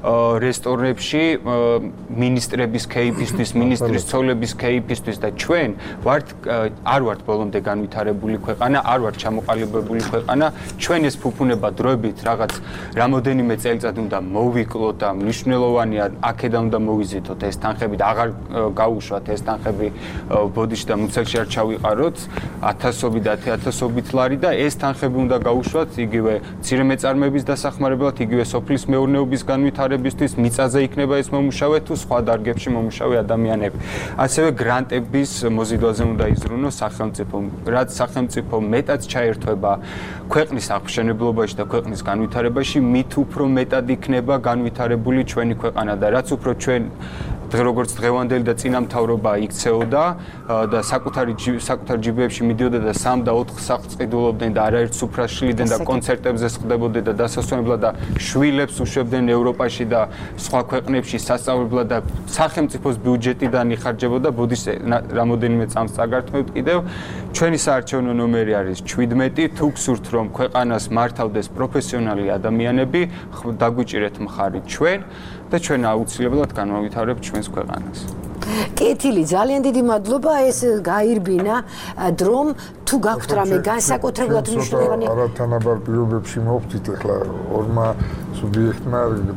რესტორნებში მინისტრების კეიფისთვის, მინისტრის ცოლების კეიფისთვის და ჩვენ ვართ არ ვართ ბოლომდე განვითარებული ქვეყანა, არ ვართ ჩამოყალიბებული ქვეყანა, ჩვენ ეს ფუფუნება დროებით რაღაც რამოდენიმე წელიწად უნდა მოვიკლოთ და მნიშვნელოვანია აქედან უნდა მოვიზიდოთ ეს თანხები და აღარ გაუშვათ ეს თანხები ბოდიში და მუცელში არ ჩავიყაროთ ათასობით და ათიათასობით ლარი და ეს თანხები უნდა გაუშვათ იგივე მცირე მეწარმეების დასახმარებლად, იგივე სოფლის მეურნეობის განვითარებისთვის, მიწაზე იქნება ეს მომუშავე თუ სხვა დარგებში მომუშავე ადამიანები. ასევე გრანტების მოზიდვაზე უნდა იზრუნოს სახელმწიფო, რაც სახელმწიფო მეტად ჩაერთვება ქვეყნის აღმშენებლობაში და ქვეყნის განვითარებაში, მით უფრო მეტად იქნება განვითარებული ჩვენი ქვეყანა და რაც უფრო ჩვენ როგორც დღევანდელი და წინამთავრობა იქცეოდა და საკუთარი საკუთარ ჯიბეებში მიდიოდა და სამ და ოთხ სახლს ყიდულობდნენ და არაერთ სუფრას შლიდნენ და კონცერტებზე სხდებოდნენ და დასასვენებლად და შვილებს უშვებდნენ ევროპაში და სხვა ქვეყნებში სასწავლებლად და სახელმწიფოს ბიუჯეტიდან იხარჯებოდა ბოდის რამოდენიმე წამს წაგართმევთ კიდევ ჩვენი საარჩევნო ნომერი არის შვიდმეტი თუ გსურთ რომ ქვეყანას მართავდეს პროფესიონალი ადამიანები დაგვიჭირეთ მხარი ჩვენ და ჩვენ აუცილებლად განვავითარებთ ჩვენს ქვეყანას.
კეთილი, ძალიან დიდი მადლობა, ეს გაირბინა დრომ თუ გაქვთ რამე განსაკუთრებულად მნიშვნელოვანი
არათანაბარ პირობებში მოხდით ახლა ორმა სუბიექტმა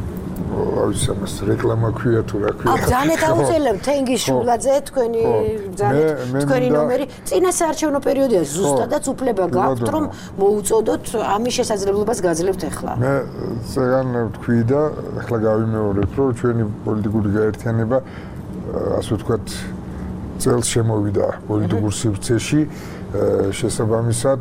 ავისამეს რეკლამა ქვია თუ რა ქვია.
აქ ძალიან აუცილებლად თენგის შულაძე თქვენი ძალიან თქვენი ნომერი წინა საარჩევნო პერიოდია ზუსტადაც უფლება გაქვთ რომ მოუწოდოთ ამის შესაძლებლობას გაძლევთ ახლა.
მე ზეგან ვთქვი და ახლა გავიმეორებ რომ ჩვენი პოლიტიკური გაერთიანება ასე ვთქვათ წელს შემოვიდა პოლიტიკურ სივრცეში შესაბამისად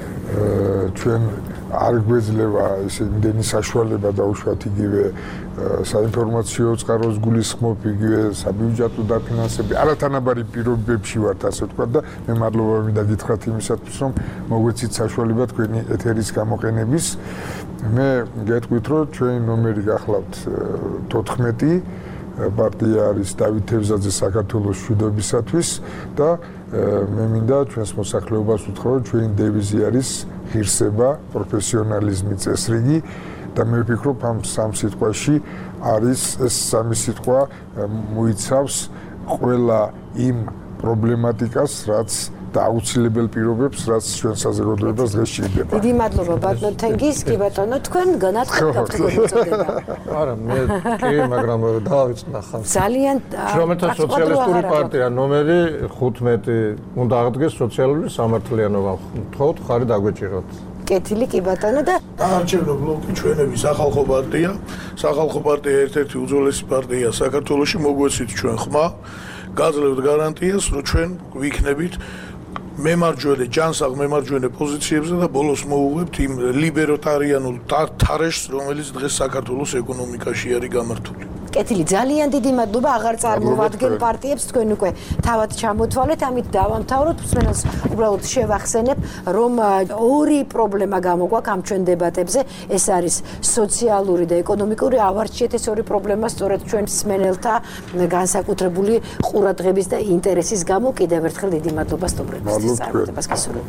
ჩვენ არ გვეძლევა ესე იმდენი საშუალება დაუშვათ იგივე საინფორმაციო წყაროს გულისხმობ იგივე საბიუჯეტო დაფინანსები არათანაბარი პირობებში ვართ ასე ვთქვათ და მე მადლობა მინდა გითხრათ იმისათვის რომ მოგვეცით საშუალება თქვენი ეთერის გამოყენების მე გეტყვით რომ ჩვენი ნომერი გახლავთ თოთხმეტი პარტია არის დავით თევზაძე საქართველოს მშვიდობისათვის და მე მინდა ჩვენს მოსახლეობას ვუთხრა რომ ჩვენი დევიზი არის ღირსება, პროფესიონალიზმი, წესრიგი და მე ვფიქრობ ამ სამ სიტყვაში არის ეს სამი სიტყვა მოიცავს ყველა იმ პრობლემატიკას, რაც და აუცილებელ პირობებს, რაც ჩვენ საზოგადოებას დღეს ჭირდება.
დიდი მადლობა ბატონო თენგის, კი ბატონო, თქვენ განაცხადეთ გაფრთხილდება.
არა, მე კი, მაგრამ დავიწყდა ხალხი.
ძალიან
შრომეთა სოციალისტური პარტია ნომერი ხუთმეტი უნდა აღდგეს სოციალური სამართლიანობა. თხოვთ ხარი დაგვეჭიროთ.
კეთილი კი ბატონო და
არჩევნო ბლოკი ჩვენები სახალხო პარტია. სახალხო პარტია ერთ-ერთი უძველესი პარტია საქართველოში, მოგვეცით ჩვენ ხმა. გაძლევთ გარანტიას, რომ ჩვენ ვიქნებით მემარჯვენე ჯანსაღ მემარჯვენე პოზიციებზე და ბოლოს მოუღებთ იმ ლიბერტარიანულ თარეშს, რომელიც დღეს საქართველოს ეკონომიკაში არის გამართული.
კეთილი, ძალიან დიდი მადლობა, აღარ წარმოვადგენ პარტიებს, თქვენ უკვე თავად ჩამოთვალეთ, ამით დავამთავროთ, მსმენელს უბრალოდ შევახსენებ, რომ ორი პრობლემა გამოგვაქვს ამ ჩვენ დებატებზე, ეს არის სოციალური და ეკონომიკური, ავარჩიეთ ეს ორი პრობლემა სწორედ ჩვენ მსმენელთა განსაკუთრებული ყურადღების და ინტერესის გამო. კიდევ ერთხელ დიდი მადლობა სტუმრებისთვის. წარმატებას გისურვებთ.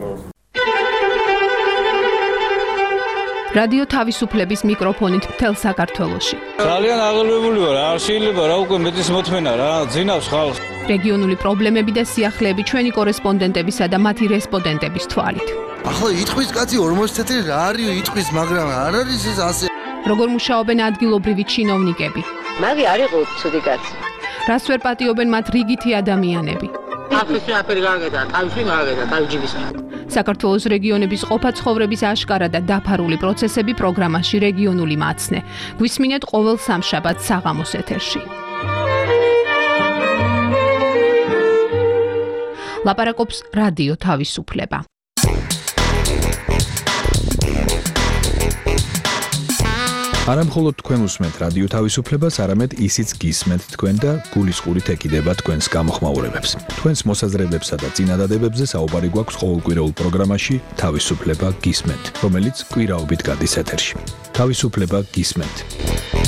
რადიო თავისუფლების მიკროფონით მთელ საქართველოში.
ძალიან აღელვებული ვარ, არ შეიძლება რა უკვე მეტის მოთმენა რა, ძინავს ხალხს.
რეგიონული პრობლემები და სიახლეები ჩვენი კორესპონდენტებისა და მათი რესპონდენტების თვალით.
ახლა იტყვის კაცი ორმოცი თეთრი რა არის იტყვის, მაგრამ არ არის ეს ასე.
როგორ მუშაობენ ადგილობრივი ჩინოვნიკები?
მაგი არ იყო ცუდი კაცი.
რას ვერ პატიობენ მათ რიგითი ადამიანები?
აფრიკი აფერი გაგედა, თავში მაგედა, თავჯიბის.
საქართველოს რეგიონების ყოფა ცხოვრების აშკარა და დაფარული პროცესები პროგრამაში რეგიონული მაცნე. გვისმინეთ ყოველ სამშაბათს საღამოს ეთერში. ლაპარაკობს რადიო თავისუფლება.
არა მხოლოდ თქვენ უსმენთ რადიო თავისუფლებას, არამედ ისიც გისმენთ თქვენ და გულისყურით ეკიდება თქვენს გამოხმაურებებს. თქვენს მოსაზრებებსა და წინადადებებზე საუბარი გვაქვს ყოველკვირეულ პროგრამაში თავისუფლება გისმენთ, რომელიც კვირაობით გადის ეთერში. თავისუფლება გისმენთ.